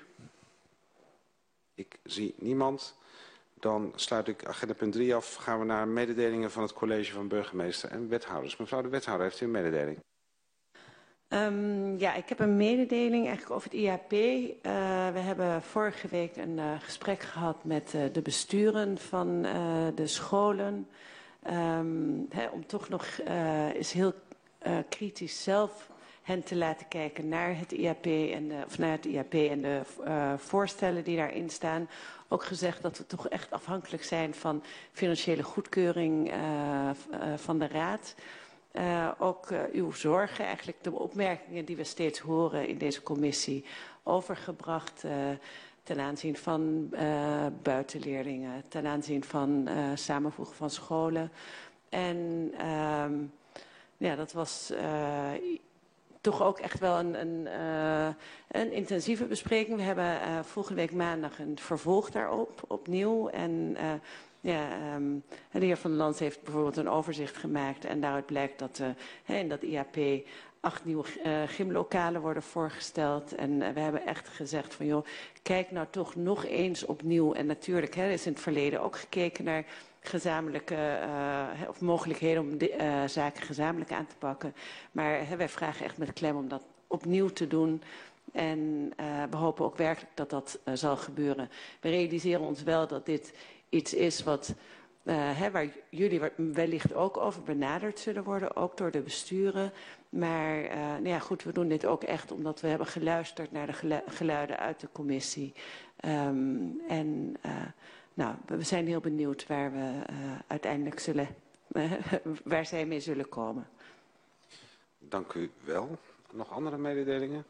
Speaker 1: Ik zie niemand. Dan sluit ik agenda punt drie af. Gaan we naar mededelingen van het college van burgemeester en wethouders. Mevrouw de wethouder, heeft u een mededeling?
Speaker 4: Um, ja, ik heb een mededeling eigenlijk over het I A P. Uh, we hebben vorige week een uh, gesprek gehad met uh, de besturen van uh, de scholen. Um, he, om toch nog uh, eens heel uh, kritisch zelf hen te laten kijken naar het I A P en de, of naar het I A P en de uh, voorstellen die daarin staan. Ook gezegd dat we toch echt afhankelijk zijn van financiële goedkeuring uh, uh, van de raad. Uh, ook uh, uw zorgen, eigenlijk de opmerkingen die we steeds horen in deze commissie overgebracht uh, ten aanzien van uh, buitenleerlingen, ten aanzien van uh, samenvoegen van scholen. En uh, ja, dat was uh, toch ook echt wel een, een, uh, een intensieve bespreking. We hebben uh, volgende week maandag een vervolg daarop, opnieuw. En uh, ja, um, de heer Van der Lans heeft bijvoorbeeld een overzicht gemaakt. En daaruit blijkt dat uh, in dat I A P acht nieuwe uh, gymlokalen worden voorgesteld. En uh, we hebben echt gezegd van joh, kijk nou toch nog eens opnieuw. En natuurlijk hè, er is in het verleden ook gekeken naar gezamenlijke uh, of mogelijkheden om de, uh, zaken gezamenlijk aan te pakken. Maar hè, wij vragen echt met klem om dat opnieuw te doen. En uh, we hopen ook werkelijk dat dat uh, zal gebeuren. We realiseren ons wel dat dit iets is wat, uh, hè, waar jullie wellicht ook over benaderd zullen worden, ook door de besturen. Maar uh, nou ja, goed, we doen dit ook echt omdat we hebben geluisterd naar de geluiden uit de commissie. Um, en uh, nou, we zijn heel benieuwd waar we uh, uiteindelijk zullen, uh, waar zij mee zullen komen.
Speaker 1: Dank u wel. Nog andere mededelingen?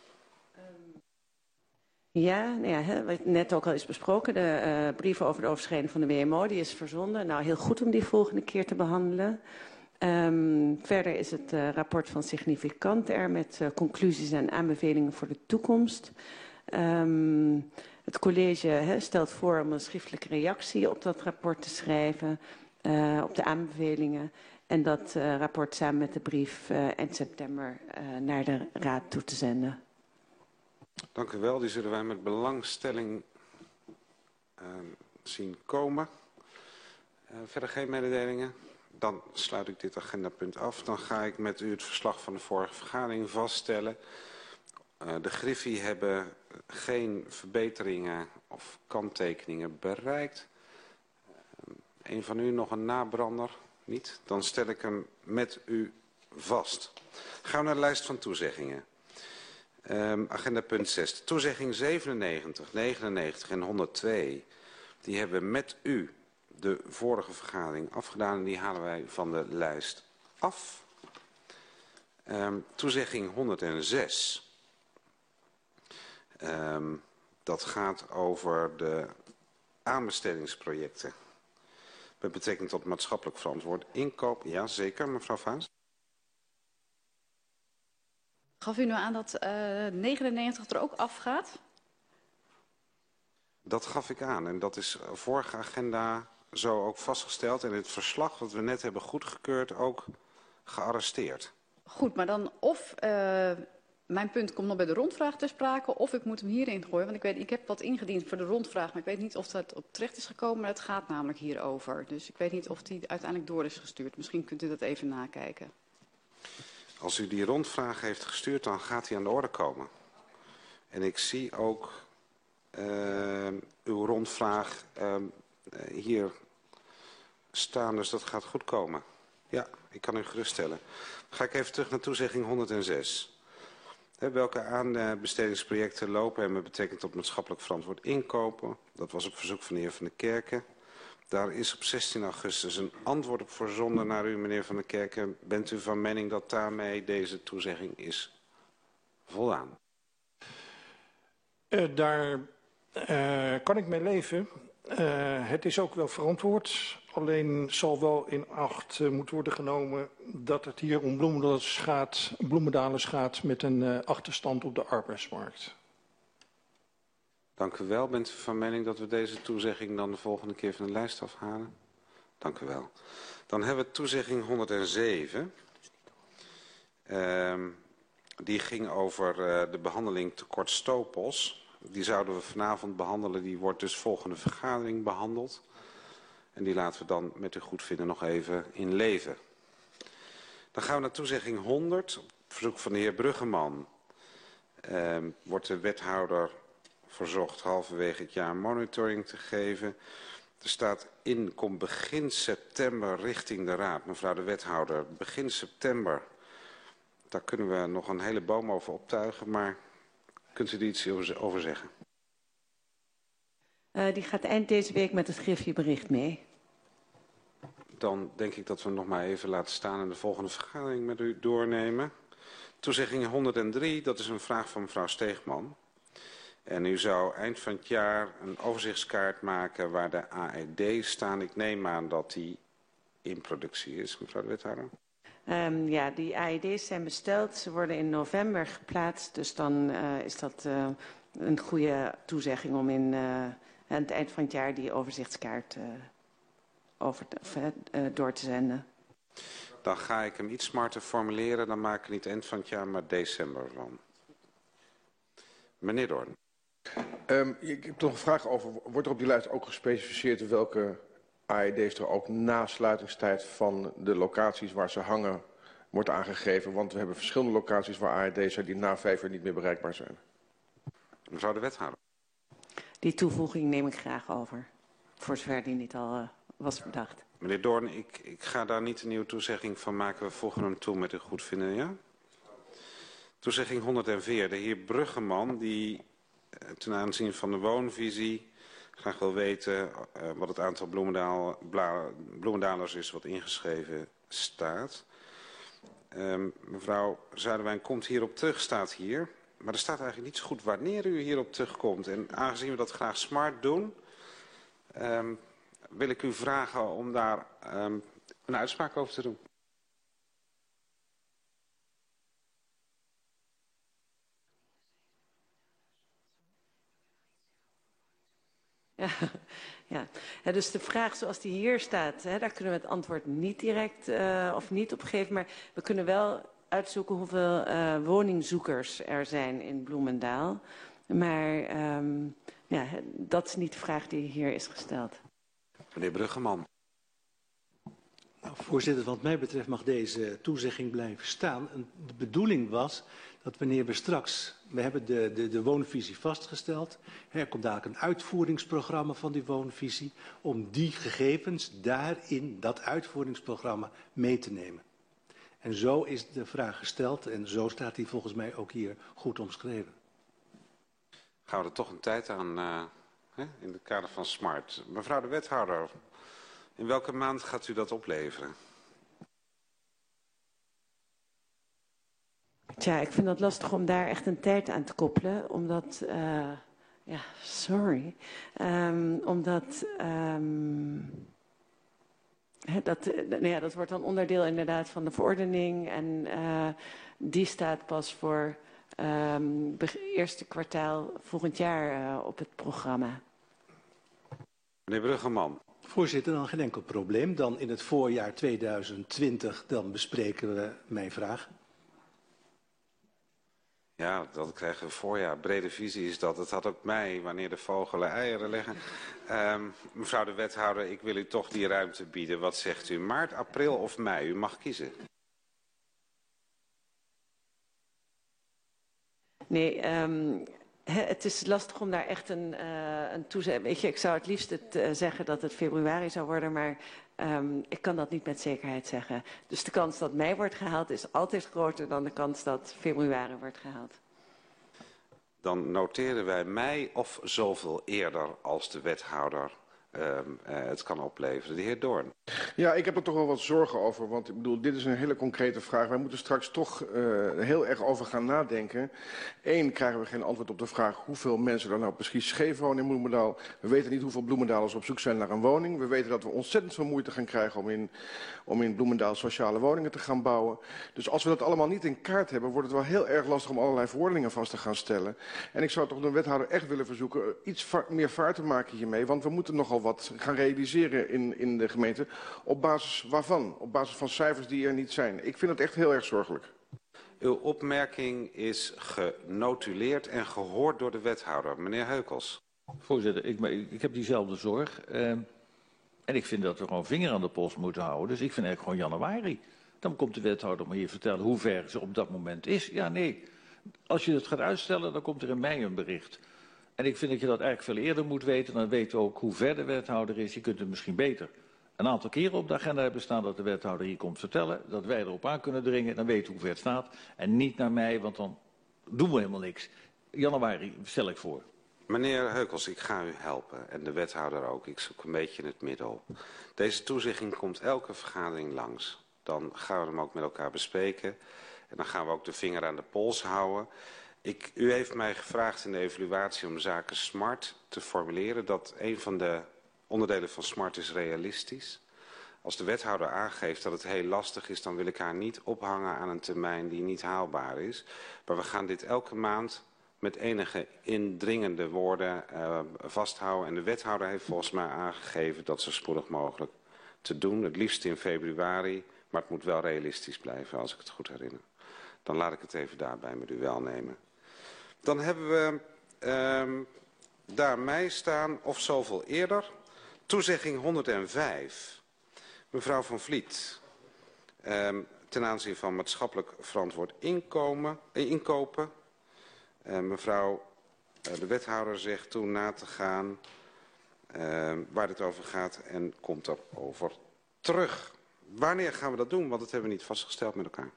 Speaker 4: Ja, nou ja, hè, wat net ook al is besproken, de uh, brief over de overschrijding van de W M O, die is verzonden. Nou, heel goed om die volgende keer te behandelen. Um, verder is het uh, rapport van Significant er met uh, conclusies en aanbevelingen voor de toekomst. Um, het college hè, stelt voor om een schriftelijke reactie op dat rapport te schrijven, uh, op de aanbevelingen. En dat uh, rapport samen met de brief uh, eind september uh, naar de raad toe te zenden.
Speaker 1: Dank u wel. Die zullen wij met belangstelling uh, zien komen. Uh, verder geen mededelingen. Dan sluit ik dit agendapunt af. Dan ga ik met u het verslag van de vorige vergadering vaststellen. Uh, de Griffie hebben geen verbeteringen of kanttekeningen bereikt. Uh, een van u nog een nabrander? Niet? Dan stel ik hem met u vast. Gaan we naar de lijst van toezeggingen. Um, agenda punt zes. Toezegging zevenennegentig, negenennegentig en honderdtwee. Die hebben we met u de vorige vergadering afgedaan en die halen wij van de lijst af. Um, toezegging honderdzes. Um, dat gaat over de aanbestedingsprojecten. Met betrekking tot maatschappelijk verantwoord inkoop. Ja, zeker, mevrouw Vaas.
Speaker 8: Gaf u nu aan dat uh, negenennegentig er ook afgaat?
Speaker 1: Dat gaf ik aan en dat is vorige agenda zo ook vastgesteld. En in het verslag wat we net hebben goedgekeurd ook gearresteerd.
Speaker 8: Goed, maar dan of uh, mijn punt komt nog bij de rondvraag ter sprake of ik moet hem hierin gooien. Want ik, weet, ik heb wat ingediend voor de rondvraag, maar ik weet niet of dat op terecht is gekomen. Maar het gaat namelijk hierover. Dus ik weet niet of die uiteindelijk door is gestuurd. Misschien kunt u dat even nakijken.
Speaker 1: Als u die rondvraag heeft gestuurd, dan gaat die aan de orde komen. En ik zie ook uh, uw rondvraag uh, hier staan, dus dat gaat goed komen. Ja, ik kan u geruststellen. Dan ga ik even terug naar toezegging honderdzes. He, welke aanbestedingsprojecten lopen en met betrekking tot maatschappelijk verantwoord inkopen? Dat was op verzoek van de heer Van der Kerken. Daar is op zestien augustus een antwoord op verzonden naar u, meneer Van der Kerken. Bent u van mening dat daarmee deze toezegging is voldaan?
Speaker 10: Uh, daar uh, kan ik mee leven. Uh, het is ook wel verantwoord. Alleen zal wel in acht uh, moeten worden genomen dat het hier om Bloemendalers gaat, Bloemendalers gaat met een uh, achterstand op de arbeidsmarkt.
Speaker 1: Dank u wel. Bent u van mening dat we deze toezegging dan de volgende keer van de lijst afhalen? Dank u wel. Dan hebben we toezegging honderdzeven. Uh, die ging over uh, de behandeling tekort Stopels. Die zouden we vanavond behandelen. Die wordt dus volgende vergadering behandeld. En die laten we dan met u goedvinden nog even in leven. Dan gaan we naar toezegging honderd. Op verzoek van de heer Bruggeman uh, wordt de wethouder verzocht halverwege het jaar monitoring te geven. Er staat in, kom begin september richting de raad. Mevrouw de wethouder, begin september. Daar kunnen we nog een hele boom over optuigen, maar kunt u er iets over zeggen?
Speaker 4: Uh, die gaat eind deze week met het Griffie-bericht mee.
Speaker 1: Dan denk ik dat we hem nog maar even laten staan en de volgende vergadering met u doornemen. Toezegging honderddrie, dat is een vraag van mevrouw Steegman. En u zou eind van het jaar een overzichtskaart maken waar de A E D staan. Ik neem aan dat die in productie is, mevrouw de wethouder.
Speaker 4: Um, ja, die A E D's zijn besteld. Ze worden in november geplaatst. Dus dan uh, is dat uh, een goede toezegging om in, uh, aan het eind van het jaar die overzichtskaart uh, over te, of, uh, door te zenden.
Speaker 1: Dan ga ik hem iets smarter formuleren. Dan maak ik niet eind van het jaar, maar december van. Meneer Doorn.
Speaker 3: Um, ik heb toch een vraag over. Wordt er op die lijst ook gespecificeerd welke A E D's er ook na sluitingstijd van de locaties waar ze hangen wordt aangegeven? Want we hebben verschillende locaties waar A E D's zijn die na vijf uur niet meer bereikbaar zijn.
Speaker 1: Mevrouw de wethouder.
Speaker 4: Die toevoeging neem ik graag over. Voor zover die niet al uh, was bedacht.
Speaker 1: Meneer Doorn, ik, ik ga daar niet een nieuwe toezegging van maken. We volgen hem toe met uw goedvinden, ja? Toezegging honderdvier. De heer Bruggeman, die uh, ten aanzien van de woonvisie graag wil weten uh, wat het aantal Bloemendaal, bla, Bloemendalers is wat ingeschreven staat. Uh, mevrouw Zuiderwijn komt hierop terug, staat hier. Maar er staat eigenlijk niet zo goed wanneer u hierop terugkomt. En aangezien we dat graag smart doen, um, wil ik u vragen om daar um, een uitspraak over te doen.
Speaker 4: Ja, ja. Ja, dus de vraag zoals die hier staat, hè, daar kunnen we het antwoord niet direct uh, of niet op geven. Maar we kunnen wel uitzoeken hoeveel uh, woningzoekers er zijn in Bloemendaal. Maar um, ja, dat is niet de vraag die hier is gesteld.
Speaker 1: Meneer Bruggeman.
Speaker 7: Nou, voorzitter, wat mij betreft mag deze toezegging blijven staan. En de bedoeling was dat wanneer we straks, we hebben de, de, de woonvisie vastgesteld. Er komt dadelijk een uitvoeringsprogramma van die woonvisie. Om die gegevens daarin, dat uitvoeringsprogramma, mee te nemen. En zo is de vraag gesteld en zo staat die volgens mij ook hier goed omschreven.
Speaker 1: Gaan we er toch een tijd aan uh, hè, in het kader van smart. Mevrouw de wethouder, in welke maand gaat u dat opleveren?
Speaker 4: Tja, ik vind dat lastig om daar echt een tijd aan te koppelen. Omdat, uh, ja, sorry. Um, omdat... Um, He, dat, nou ja, dat wordt dan onderdeel inderdaad van de verordening en uh, die staat pas voor um, het eerste kwartaal volgend jaar uh, op het programma.
Speaker 1: Meneer Bruggeman.
Speaker 7: Voorzitter, dan geen enkel probleem. Dan in het voorjaar tweeduizend twintig dan bespreken we mijn vraag.
Speaker 1: Ja, dat krijgen we voorjaar. Brede visie is dat. Het had ook mij, wanneer de vogelen eieren leggen. Um, mevrouw de wethouder, ik wil u toch die ruimte bieden. Wat zegt u? Maart, april of mei? U mag kiezen.
Speaker 4: Nee, um, het is lastig om daar echt een, uh, een toezegging... Weet je, ik zou het liefst het, uh, zeggen dat het februari zou worden, maar um, ik kan dat niet met zekerheid zeggen. Dus de kans dat mei wordt gehaald is altijd groter dan de kans dat februari wordt gehaald.
Speaker 1: Dan noteren wij mei of zoveel eerder als de wethouder uh, uh, het kan opleveren. De heer Doorn.
Speaker 3: Ja, ik heb er toch wel wat zorgen over, want ik bedoel, dit is een hele concrete vraag. Wij moeten straks toch uh, heel erg over gaan nadenken. Eén, krijgen we geen antwoord op de vraag hoeveel mensen er nou precies scheef wonen in Bloemendaal. We weten niet hoeveel Bloemendalers op zoek zijn naar een woning. We weten dat we ontzettend veel moeite gaan krijgen om in, om in Bloemendaal sociale woningen te gaan bouwen. Dus als we dat allemaal niet in kaart hebben, wordt het wel heel erg lastig om allerlei verordeningen vast te gaan stellen. En ik zou toch de wethouder echt willen verzoeken iets va- meer vaart te maken hiermee, want we moeten nogal wat gaan realiseren in, in de gemeente. Op basis waarvan? Op basis van cijfers die er niet zijn. Ik vind het echt heel erg zorgelijk.
Speaker 1: Uw opmerking is genotuleerd en gehoord door de wethouder. Meneer Heukels.
Speaker 6: Voorzitter, ik, ik heb diezelfde zorg. Uh, en ik vind dat we gewoon vinger aan de pols moeten houden. Dus ik vind eigenlijk gewoon januari. Dan komt de wethouder maar hier vertellen hoe ver ze op dat moment is. Ja, nee. Als je het gaat uitstellen, dan komt er in mei een bericht. En ik vind dat je dat eigenlijk veel eerder moet weten. Dan weten we ook hoe ver de wethouder is. Je kunt het misschien beter een aantal keren op de agenda hebben staan dat de wethouder hier komt vertellen. Dat wij erop aan kunnen dringen. Dan weten we hoe ver het staat. En niet naar mei, want dan doen we helemaal niks. Januari stel ik voor.
Speaker 1: Meneer Heukels, ik ga u helpen. En de wethouder ook. Ik zoek een beetje in het middel. Deze toezegging komt elke vergadering langs. Dan gaan we hem ook met elkaar bespreken. En dan gaan we ook de vinger aan de pols houden. Ik, u heeft mij gevraagd in de evaluatie om zaken SMART te formuleren. Dat een van de onderdelen van SMART is realistisch. Als de wethouder aangeeft dat het heel lastig is, dan wil ik haar niet ophangen aan een termijn die niet haalbaar is. Maar we gaan dit elke maand met enige indringende woorden uh, vasthouden. En de wethouder heeft volgens mij aangegeven dat zo spoedig mogelijk te doen. Het liefst in februari, Maar het moet wel realistisch blijven, als ik het goed herinner. Dan laat ik het even daarbij met u wel nemen. Dan hebben we um, daar mij staan, of zoveel eerder, toezegging honderdvijf. Mevrouw Van Vliet, um, ten aanzien van maatschappelijk verantwoord inkomen, eh, inkopen. Uh, mevrouw uh, de wethouder zegt toen na te gaan uh, waar dit over gaat en komt erover terug. Wanneer gaan we dat doen? Want dat hebben we niet vastgesteld met elkaar.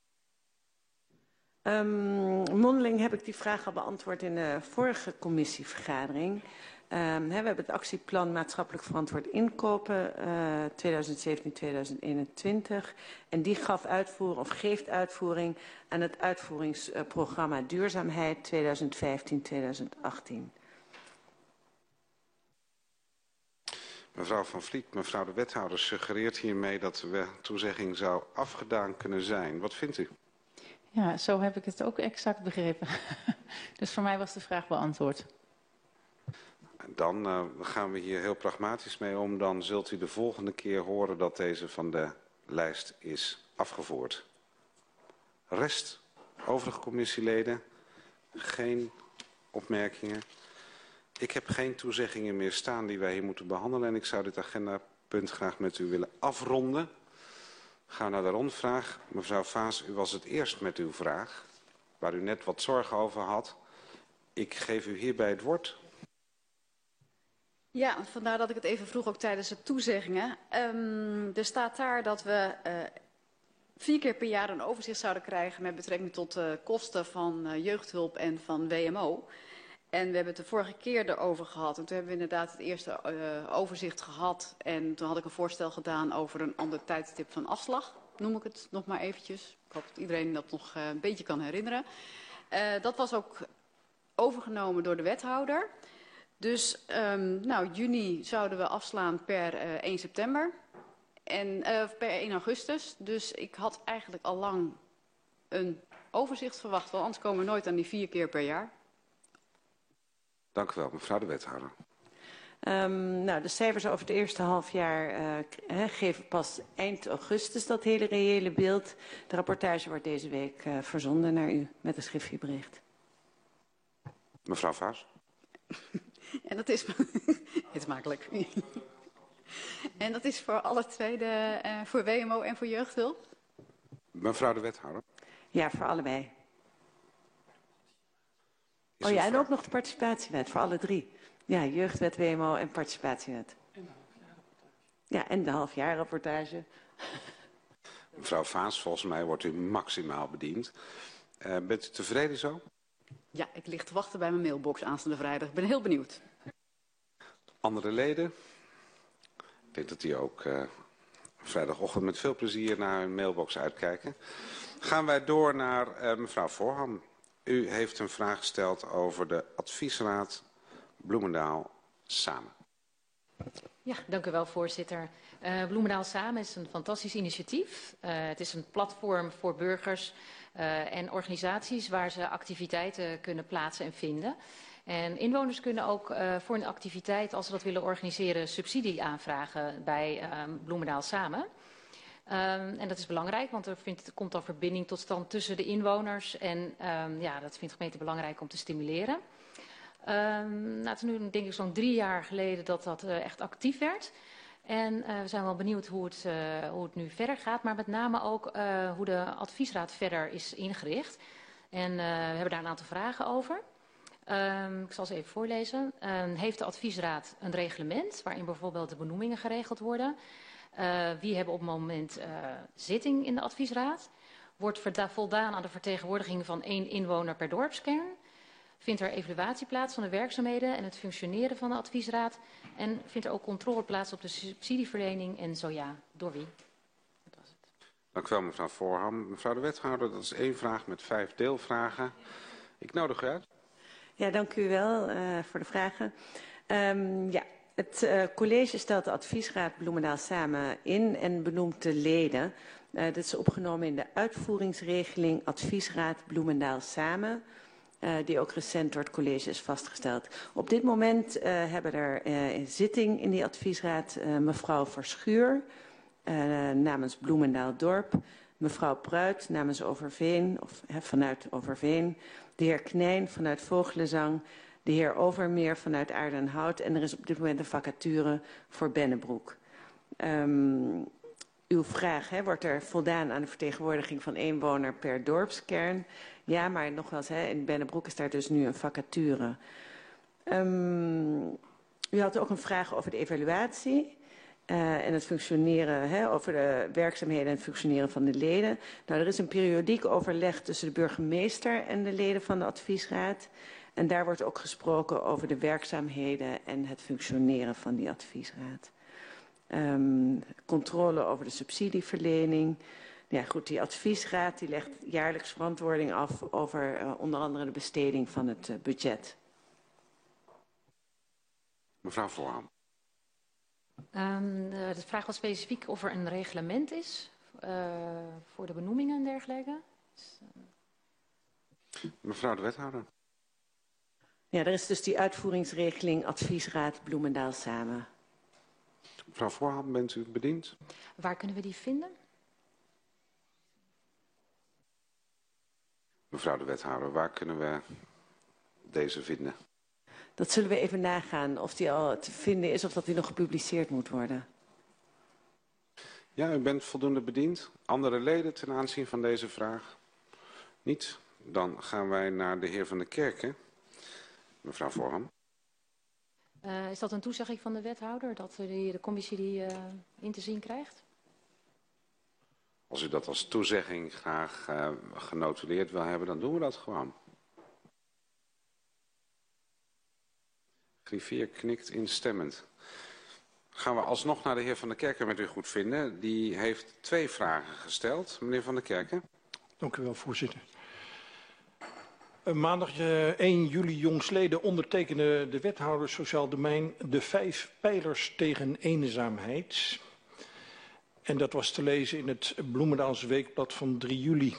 Speaker 4: Um, mondeling heb ik die vraag al beantwoord in de vorige commissievergadering. Um, he, we hebben het actieplan maatschappelijk verantwoord inkopen uh, tweeduizend zeventien tweeduizend eenentwintig. En die gaf uitvoering of geeft uitvoering aan het uitvoeringsprogramma duurzaamheid tweeduizend vijftien tweeduizend achttien.
Speaker 1: Mevrouw Van Vliet, mevrouw de wethouder suggereert hiermee dat de toezegging zou afgedaan kunnen zijn. Wat vindt u?
Speaker 11: Ja, zo heb ik het ook exact begrepen. Dus voor mij was de vraag beantwoord.
Speaker 1: Dan uh, gaan we hier heel pragmatisch mee om. Dan zult u de volgende keer horen dat deze van de lijst is afgevoerd. Rest, overige commissieleden, geen opmerkingen. Ik heb geen toezeggingen meer staan die wij hier moeten behandelen. En ik zou dit agendapunt graag met u willen afronden. Ga naar de rondvraag. Mevrouw Vaas, u was het eerst met uw vraag, waar u net wat zorgen over had. Ik geef u hierbij het woord.
Speaker 8: Ja, vandaar dat ik het even vroeg ook tijdens de toezeggingen. Um, er staat daar dat we uh, vier keer per jaar een overzicht zouden krijgen met betrekking tot de kosten van uh, jeugdhulp en van W M O. En we hebben het de vorige keer erover gehad. En toen hebben we inderdaad het eerste uh, overzicht gehad. En toen had ik een voorstel gedaan over een ander tijdstip van afslag. Noem ik het nog maar eventjes. Ik hoop dat iedereen dat nog uh, een beetje kan herinneren. Uh, dat was ook overgenomen door de wethouder. Dus um, nou, juni zouden we afslaan per uh, één september. En uh, per één augustus. Dus ik had eigenlijk al lang een overzicht verwacht. Want anders komen we nooit aan die vier keer per jaar.
Speaker 1: Dank u wel, mevrouw de wethouder.
Speaker 4: Um, nou, de cijfers over het eerste halfjaar uh, he, geven pas eind augustus dat hele reële beeld. De rapportage wordt deze week uh, verzonden naar u met een schriftelijk bericht.
Speaker 1: Mevrouw Vaas.
Speaker 8: En dat is, het is makkelijk. En dat is voor alle twee, de, uh, voor W M O en voor jeugdhulp?
Speaker 1: Mevrouw de wethouder.
Speaker 4: Ja, voor allebei. Oh ja, en ook nog de participatiewet voor alle drie. Ja, jeugdwet, W M O en participatiewet. Ja, en de halfjaarrapportage.
Speaker 1: Mevrouw Vaas, volgens mij wordt u maximaal bediend. Uh, bent u tevreden zo?
Speaker 8: Ja, ik lig te wachten bij mijn mailbox aanstaande vrijdag. Ik ben heel benieuwd.
Speaker 1: Andere leden? Ik denk dat die ook uh, vrijdagochtend met veel plezier naar hun mailbox uitkijken. Gaan wij door naar uh, mevrouw Voorham. U heeft een vraag gesteld over de adviesraad Bloemendaal Samen.
Speaker 5: Ja, dank u wel, voorzitter. Uh, Bloemendaal Samen is een fantastisch initiatief. Uh, het is een platform voor burgers uh, en organisaties waar ze activiteiten kunnen plaatsen en vinden. En inwoners kunnen ook uh, voor een activiteit, als ze dat willen organiseren, subsidie aanvragen bij uh, Bloemendaal Samen. Um, en dat is belangrijk, want er, vindt, er komt dan verbinding tot stand tussen de inwoners. En um, ja, dat vindt de gemeente belangrijk om te stimuleren. Um, nou, het is nu denk ik zo'n drie jaar geleden dat dat uh, echt actief werd. En uh, we zijn wel benieuwd hoe het, uh, hoe het nu verder gaat. Maar met name ook uh, hoe de adviesraad verder is ingericht. En uh, we hebben daar een aantal vragen over. Um, ik zal ze even voorlezen. Um, heeft de adviesraad een reglement waarin bijvoorbeeld de benoemingen geregeld worden? Uh, wie hebben op het moment uh, zitting in de adviesraad? Wordt voldaan aan de vertegenwoordiging van één inwoner per dorpskern? Vindt er evaluatie plaats van de werkzaamheden en het functioneren van de adviesraad? En vindt er ook controle plaats op de subsidieverlening en zo ja, door wie? Dat was het.
Speaker 1: Dank u wel, mevrouw Voorham. Mevrouw de wethouder, dat is één vraag met vijf deelvragen. Ik nodig u uit.
Speaker 4: Ja, dank u wel uh, voor de vragen. Um, ja. Het uh, college stelt de adviesraad Bloemendaal Samen in en benoemt de leden. Uh, dit is opgenomen in de uitvoeringsregeling adviesraad Bloemendaal Samen, uh, die ook recent door het college is vastgesteld. Op dit moment uh, hebben er uh, een zitting in die adviesraad uh, mevrouw Verschuur, uh, namens Bloemendaal-Dorp, mevrouw Pruit namens Overveen, of he, vanuit Overveen, de heer Knijn vanuit Vogelenzang, de heer Overmeer vanuit Aardenhout en er is op dit moment een vacature voor Bennebroek. Um, uw vraag, hè, wordt er voldaan aan de vertegenwoordiging van één woner per dorpskern? Ja, maar nogmaals, hè, in Bennebroek is daar dus nu een vacature. Um, u had ook een vraag over de evaluatie uh, en het functioneren, hè, over de werkzaamheden en het functioneren van de leden. Nou, er is een periodiek overleg tussen de burgemeester en de leden van de adviesraad. En daar wordt ook gesproken over de werkzaamheden en het functioneren van die adviesraad. Um, controle over de subsidieverlening. Ja, goed, die adviesraad die legt jaarlijks verantwoording af over uh, onder andere de besteding van het uh, budget.
Speaker 1: Mevrouw Voorham.
Speaker 5: Um, de vraag was specifiek of er een reglement is uh, voor de benoemingen en dergelijke. Dus, uh...
Speaker 1: Mevrouw de wethouder.
Speaker 4: Ja, er is dus die uitvoeringsregeling adviesraad Bloemendaal samen.
Speaker 1: Mevrouw Voorham, bent u bediend?
Speaker 5: Waar kunnen we die vinden?
Speaker 1: Mevrouw de wethouder, waar kunnen we deze vinden?
Speaker 4: Dat zullen we even nagaan of die al te vinden is of dat die nog gepubliceerd moet worden.
Speaker 1: Ja, u bent voldoende bediend. Andere leden ten aanzien van deze vraag? Niet? Dan gaan wij naar de heer Van der Kerken. Mevrouw Voorham.
Speaker 5: Uh, is dat een toezegging van de wethouder dat de, de commissie die uh, in te zien krijgt?
Speaker 1: Als u dat als toezegging graag uh, genotuleerd wil hebben, dan doen we dat gewoon. Griffier knikt instemmend. Gaan we alsnog naar de heer Van der Kerken met u goed vinden. Die heeft twee vragen gesteld. Meneer Van der Kerken.
Speaker 10: Dank u wel, voorzitter. Maandag één juli jongstleden ondertekende de wethouder Sociaal Domein de vijf pijlers tegen eenzaamheid. En dat was te lezen in het Bloemendaalse Weekblad van drie juli.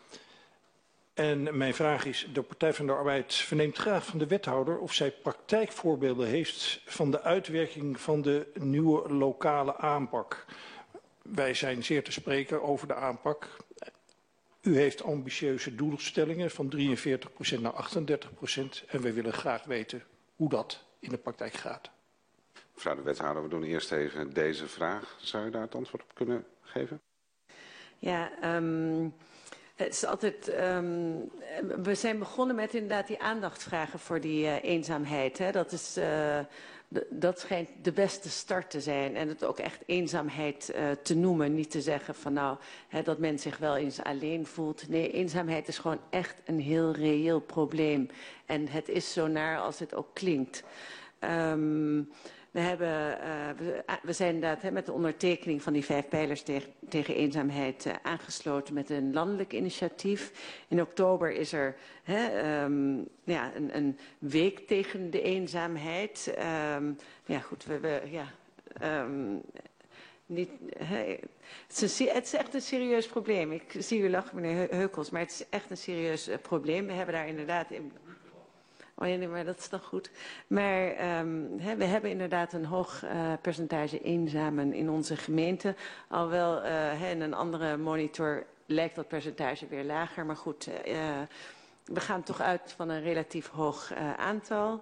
Speaker 10: En mijn vraag is, de Partij van de Arbeid verneemt graag van de wethouder of zij praktijkvoorbeelden heeft van de uitwerking van de nieuwe lokale aanpak. Wij zijn zeer te spreken over de aanpak. U heeft ambitieuze doelstellingen van drieënveertig procent naar achtendertig procent en wij willen graag weten hoe dat in de praktijk gaat.
Speaker 1: Mevrouw de wethouder, we doen eerst even deze vraag. Zou u daar het antwoord op kunnen geven?
Speaker 4: Ja, um, het is altijd, um, we zijn begonnen met inderdaad die aandacht vragen voor die uh, eenzaamheid. Hè. Dat is... Uh, Dat schijnt de beste start te zijn en het ook echt eenzaamheid uh, te noemen. Niet te zeggen van nou, hè, dat men zich wel eens alleen voelt. Nee, eenzaamheid is gewoon echt een heel reëel probleem. En het is zo naar als het ook klinkt. Um, we, hebben, uh, we, we zijn inderdaad hè, met de ondertekening van die vijf pijlers tegen, tegen eenzaamheid uh, aangesloten met een landelijk initiatief. In oktober is er hè, um, ja, een, een week tegen de eenzaamheid. Um, ja goed, we hebben... Ja, um, niet, he, het, is een, het is echt een serieus probleem. Ik zie u lachen, meneer Heukels, maar het is echt een serieus uh, probleem. We hebben daar inderdaad... In, Oh ja, nee, maar dat is dan goed. Maar um, he, we hebben inderdaad een hoog uh, percentage eenzamen in onze gemeente. Alhoewel uh, in een andere monitor lijkt dat percentage weer lager. Maar goed, uh, we gaan toch uit van een relatief hoog uh, aantal.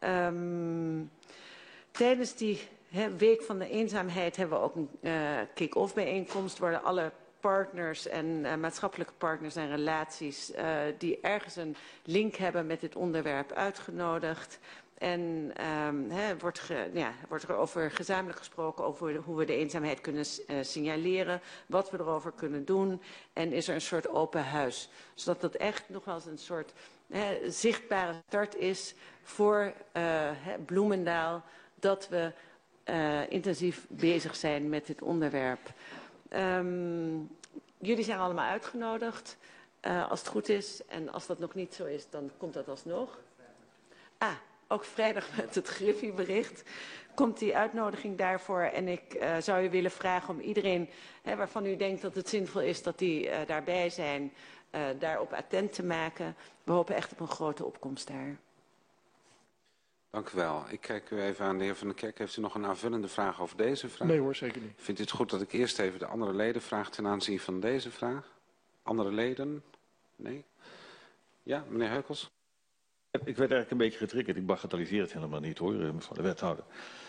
Speaker 4: Um, tijdens die he, week van de eenzaamheid hebben we ook een uh, kick-off bijeenkomst. Worden alle partners en uh, maatschappelijke partners en relaties uh, die ergens een link hebben met dit onderwerp uitgenodigd. En um, he, wordt, ge, ja, wordt er over gezamenlijk gesproken over hoe we de eenzaamheid kunnen uh, signaleren, wat we erover kunnen doen. En is er een soort open huis. Zodat dat echt nog wel eens een soort he, zichtbare start is voor uh, he, Bloemendaal, dat we uh, intensief bezig zijn met dit onderwerp. Um, jullie zijn allemaal uitgenodigd, uh, als het goed is. En als dat nog niet zo is, dan komt dat alsnog. Ah, ook vrijdag met het Griffie-bericht komt die uitnodiging daarvoor. En ik uh, zou u willen vragen om iedereen hè, waarvan u denkt dat het zinvol is dat die uh, daarbij zijn, uh, daarop attent te maken. We hopen echt op een grote opkomst daar.
Speaker 1: Dank u wel. Ik kijk u even aan de heer Van der Kerk. Heeft u nog een aanvullende vraag over deze vraag?
Speaker 10: Nee hoor, zeker niet.
Speaker 1: Vindt u het goed dat ik eerst even de andere leden vraag ten aanzien van deze vraag? Andere leden? Nee? Ja, meneer Heukels?
Speaker 6: Ik werd eigenlijk een beetje getriggerd. Ik bagatelliseer het helemaal niet hoor, mevrouw de wethouder.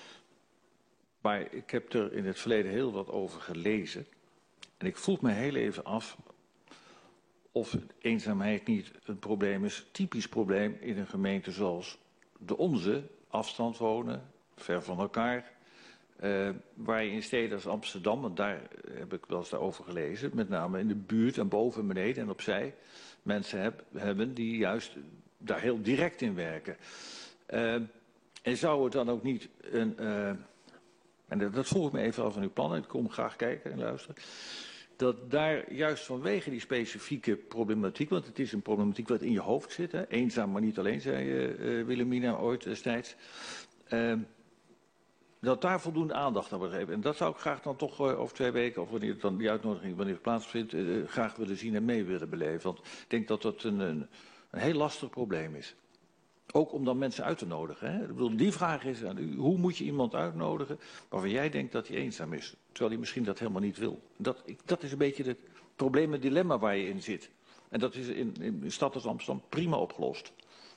Speaker 6: Maar ik heb er in het verleden heel wat over gelezen. En ik vroeg me heel even af of eenzaamheid niet een probleem is, typisch probleem in een gemeente zoals de onze, afstand wonen, ver van elkaar. Uh, waar je in steden als Amsterdam, en daar heb ik wel eens over gelezen, met name in de buurt en boven en beneden en opzij, mensen heb, hebben die juist daar heel direct in werken. Uh, en zou het dan ook niet een... Uh, en dat, dat vroeg ik me even af van uw plannen, ik kom graag kijken en luisteren. Dat daar juist vanwege die specifieke problematiek, want het is een problematiek wat in je hoofd zit, hè, eenzaam maar niet alleen, zei uh, Wilhelmina ooit destijds, uh, dat daar voldoende aandacht aan wordt gegeven. En dat zou ik graag dan toch uh, over twee weken, of wanneer het dan die uitnodiging wanneer het plaatsvindt, uh, graag willen zien en mee willen beleven. Want ik denk dat dat een, een, een heel lastig probleem is. Ook om dan mensen uit te nodigen. Hè? Ik bedoel, die vraag is aan u, hoe moet je iemand uitnodigen waarvan jij denkt dat hij eenzaam is? Terwijl hij misschien dat helemaal niet wil. Dat, ik, dat is een beetje het probleem, het dilemma waar je in zit. En dat is in, in een stad als Amsterdam prima opgelost.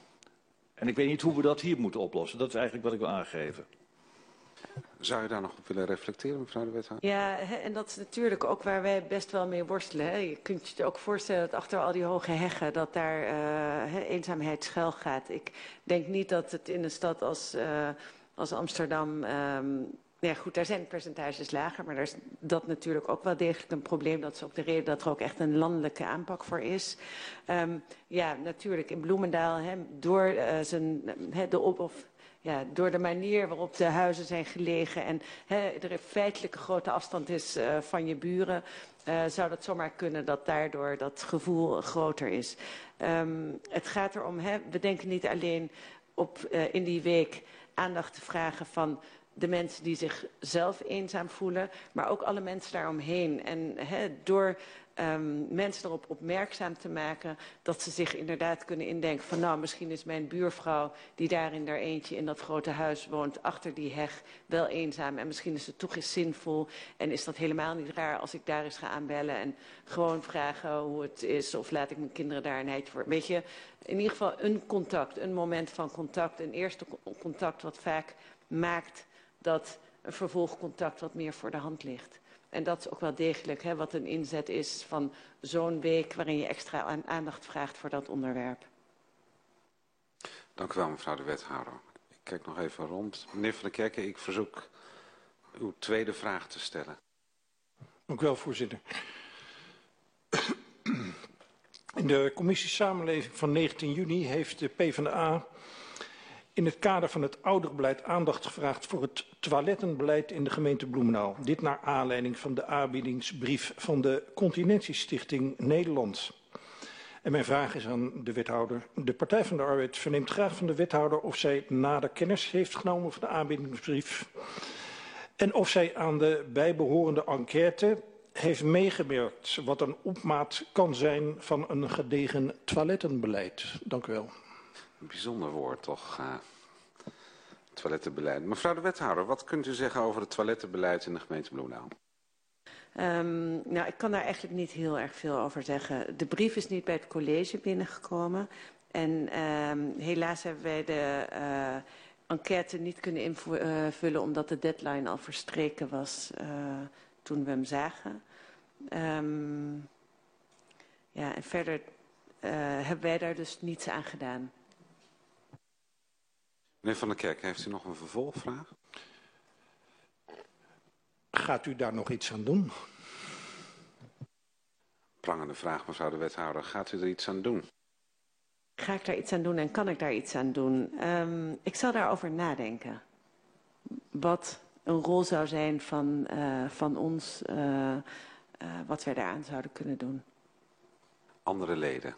Speaker 6: En ik weet niet hoe we dat hier moeten oplossen. Dat is eigenlijk wat ik wil aangeven.
Speaker 1: Zou je daar nog op willen reflecteren, mevrouw de wethouder?
Speaker 4: Ja, hè, en dat is natuurlijk ook waar wij best wel mee worstelen. Hè. Je kunt je ook voorstellen dat achter al die hoge heggen, dat daar uh, he, eenzaamheid schuil gaat. Ik denk niet dat het in een stad als, uh, als Amsterdam... Um, ja goed, daar zijn percentages lager, maar daar is dat natuurlijk ook wel degelijk een probleem. Dat is ook de reden dat er ook echt een landelijke aanpak voor is. Um, ja, natuurlijk in Bloemendaal, hè, door, uh, zijn, hè, de op, of, ja, door de manier waarop de huizen zijn gelegen en hè, er een feitelijke grote afstand is uh, van je buren, uh, zou dat zomaar kunnen dat daardoor dat gevoel groter is. Um, het gaat erom, hè, we denken niet alleen op uh, in die week aandacht te vragen van de mensen die zichzelf eenzaam voelen, maar ook alle mensen daaromheen. En he, door um, mensen erop opmerkzaam te maken dat ze zich inderdaad kunnen indenken van nou, misschien is mijn buurvrouw die daar in haar eentje in dat grote huis woont, achter die heg, wel eenzaam. En misschien is het toch eens zinvol en is dat helemaal niet raar als ik daar eens ga aanbellen en gewoon vragen hoe het is of laat ik mijn kinderen daar een heitje voor. Weet je, in ieder geval een contact, een moment van contact, een eerste contact wat vaak maakt dat een vervolgcontact wat meer voor de hand ligt. En dat is ook wel degelijk hè, wat een inzet is van zo'n week waarin je extra aandacht vraagt voor dat onderwerp.
Speaker 1: Dank u wel, mevrouw de wethouder. Ik kijk nog even rond. Meneer Van der Kerken, ik verzoek uw tweede vraag te stellen.
Speaker 10: Dank u wel, voorzitter. In de commissie Samenleving van negentien juni heeft de PvdA in het kader van het ouderenbeleid aandacht gevraagd voor het toilettenbeleid in de gemeente Bloemendaal. Dit naar aanleiding van de aanbiedingsbrief van de Continentiestichting Nederland. En mijn vraag is aan de wethouder. De Partij van de Arbeid verneemt graag van de wethouder of zij nader kennis heeft genomen van de aanbiedingsbrief. En of zij aan de bijbehorende enquête heeft meegewerkt wat een opmaat kan zijn van een gedegen toilettenbeleid. Dank u wel.
Speaker 1: Een bijzonder woord toch, uh, toilettenbeleid. Mevrouw de wethouder, wat kunt u zeggen over het toilettenbeleid in de gemeente Bloemendaal?
Speaker 4: Um, nou, ik kan daar eigenlijk niet heel erg veel over zeggen. De brief is niet bij het college binnengekomen. En um, helaas hebben wij de uh, enquête niet kunnen invullen omdat de deadline al verstreken was uh, toen we hem zagen. Um, ja, en verder uh, hebben wij daar dus niets aan gedaan.
Speaker 1: Meneer Van der Kerk, heeft u nog een vervolgvraag?
Speaker 10: Gaat u daar nog iets aan doen?
Speaker 1: Prangende vraag, mevrouw de wethouder. Gaat u er iets aan doen?
Speaker 4: Ga ik daar iets aan doen en kan ik daar iets aan doen? Um, ik zal daarover nadenken. Wat een rol zou zijn van, uh, van ons, uh, uh, wat wij daaraan zouden kunnen doen.
Speaker 1: Andere leden?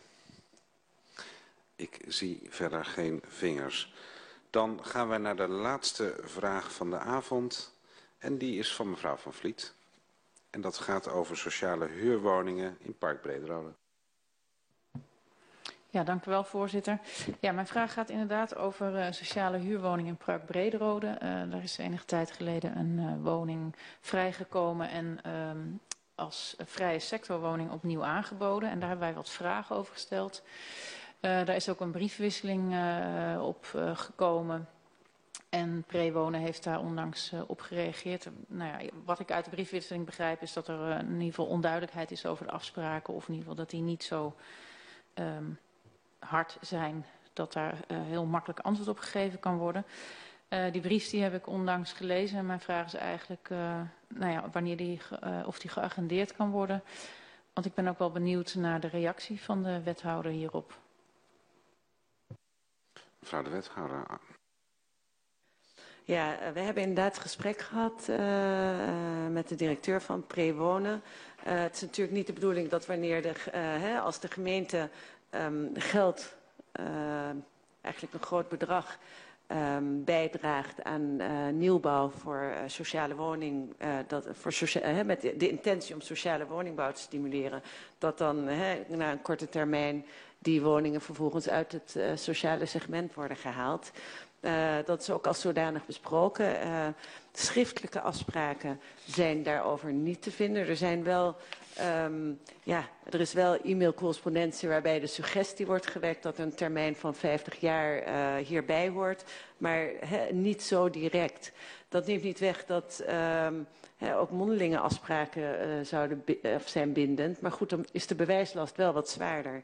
Speaker 1: Ik zie verder geen vingers. Dan gaan wij naar de laatste vraag van de avond. En die is van mevrouw Van Vliet. En dat gaat over sociale huurwoningen in Park Brederode.
Speaker 11: Ja, dank u wel, voorzitter. Ja, mijn vraag gaat inderdaad over uh, sociale huurwoningen in Park Brederode. Uh, daar is enige tijd geleden een uh, woning vrijgekomen en um, als vrije sectorwoning opnieuw aangeboden. En daar hebben wij wat vragen over gesteld. Uh, daar is ook een briefwisseling uh, op uh, gekomen. En Prewonen heeft daar onlangs uh, op gereageerd. Nou ja, wat ik uit de briefwisseling begrijp is dat er uh, in ieder geval onduidelijkheid is over de afspraken. Of in ieder geval dat die niet zo um, hard zijn dat daar uh, heel makkelijk antwoord op gegeven kan worden. Uh, die brief die heb ik onlangs gelezen en mijn vraag is eigenlijk uh, nou ja, wanneer die, uh, of die geagendeerd kan worden. Want ik ben ook wel benieuwd naar de reactie van de wethouder hierop.
Speaker 1: Mevrouw de wethouder.
Speaker 4: Ja, we hebben inderdaad gesprek gehad uh, uh, met de directeur van Prewonen. Uh, het is natuurlijk niet de bedoeling dat wanneer de, uh, hè, als de gemeente um, geld, uh, eigenlijk een groot bedrag, um, bijdraagt aan uh, nieuwbouw voor uh, sociale woning, uh, dat, voor socia uh, met de, de intentie om sociale woningbouw te stimuleren, dat dan uh, na een korte termijn die woningen vervolgens uit het uh, sociale segment worden gehaald. Uh, dat is ook als zodanig besproken. Uh, schriftelijke afspraken zijn daarover niet te vinden. Er zijn wel, um, ja, er is wel e-mailcorrespondentie waarbij de suggestie wordt gewekt dat een termijn van vijftig jaar uh, hierbij hoort, maar he, niet zo direct. Dat neemt niet weg dat um, he, ook mondelinge afspraken uh, zouden of zijn bindend, maar goed, dan is de bewijslast wel wat zwaarder.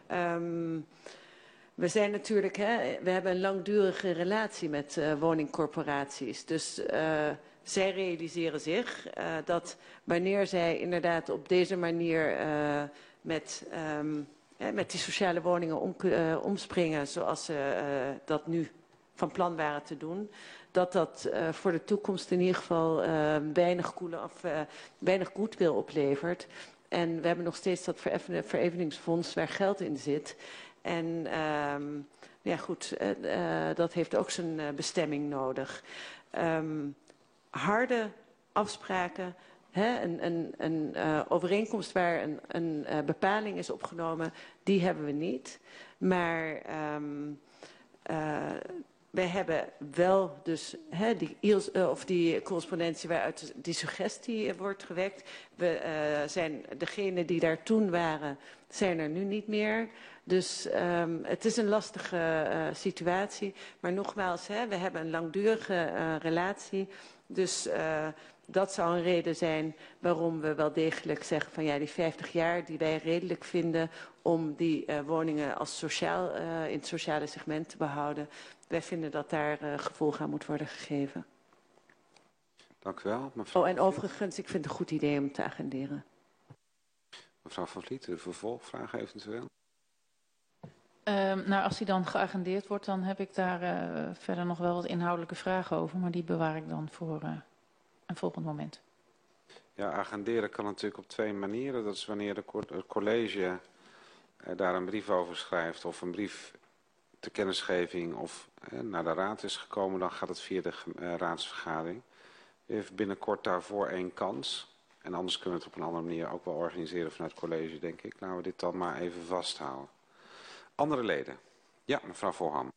Speaker 4: Um, We zijn natuurlijk, hè, we hebben een langdurige relatie met uh, woningcorporaties. Dus uh, zij realiseren zich uh, dat wanneer zij inderdaad op deze manier uh, met, um, hè, met die sociale woningen om, uh, omspringen zoals ze uh, dat nu van plan waren te doen, dat dat uh, voor de toekomst in ieder geval uh, weinig, koelen, of, uh, weinig goodwill oplevert. En we hebben nog steeds dat vereveningsfonds waar geld in zit. En um, ja goed, uh, uh, dat heeft ook zijn uh, bestemming nodig. Um, harde afspraken, hè, een, een, een uh, overeenkomst waar een, een uh, bepaling is opgenomen, die hebben we niet. Maar um, uh, wij hebben wel dus hè, die, uh, of die correspondentie waaruit die suggestie uh, wordt gewekt. We uh, zijn degenen die daar toen waren, zijn er nu niet meer. Dus um, het is een lastige uh, situatie. Maar nogmaals, hè, we hebben een langdurige uh, relatie. Dus uh, dat zou een reden zijn waarom we wel degelijk zeggen van ja, die vijftig jaar die wij redelijk vinden om die uh, woningen als sociaal, uh, in het sociale segment te behouden. Wij vinden dat daar uh, gevolg aan moet worden gegeven.
Speaker 1: Dank u wel. Mevrouw
Speaker 4: oh, en overigens, ik vind het een goed idee om te agenderen.
Speaker 1: Mevrouw Van Vliet, de vervolgvraag eventueel.
Speaker 11: Um, nou, als die dan geagendeerd wordt, dan heb ik daar uh, verder nog wel wat inhoudelijke vragen over. Maar die bewaar ik dan voor uh, een volgend moment.
Speaker 1: Ja, agenderen kan natuurlijk op twee manieren. Dat is wanneer de co het college uh, daar een brief over schrijft of een brief ter kennisgeving of uh, naar de raad is gekomen. Dan gaat het via de uh, raadsvergadering. U heeft binnenkort daarvoor één kans. En anders kunnen we het op een andere manier ook wel organiseren vanuit het college, denk ik. Laten we dit dan maar even vasthouden. Andere leden. Ja, mevrouw Voorham.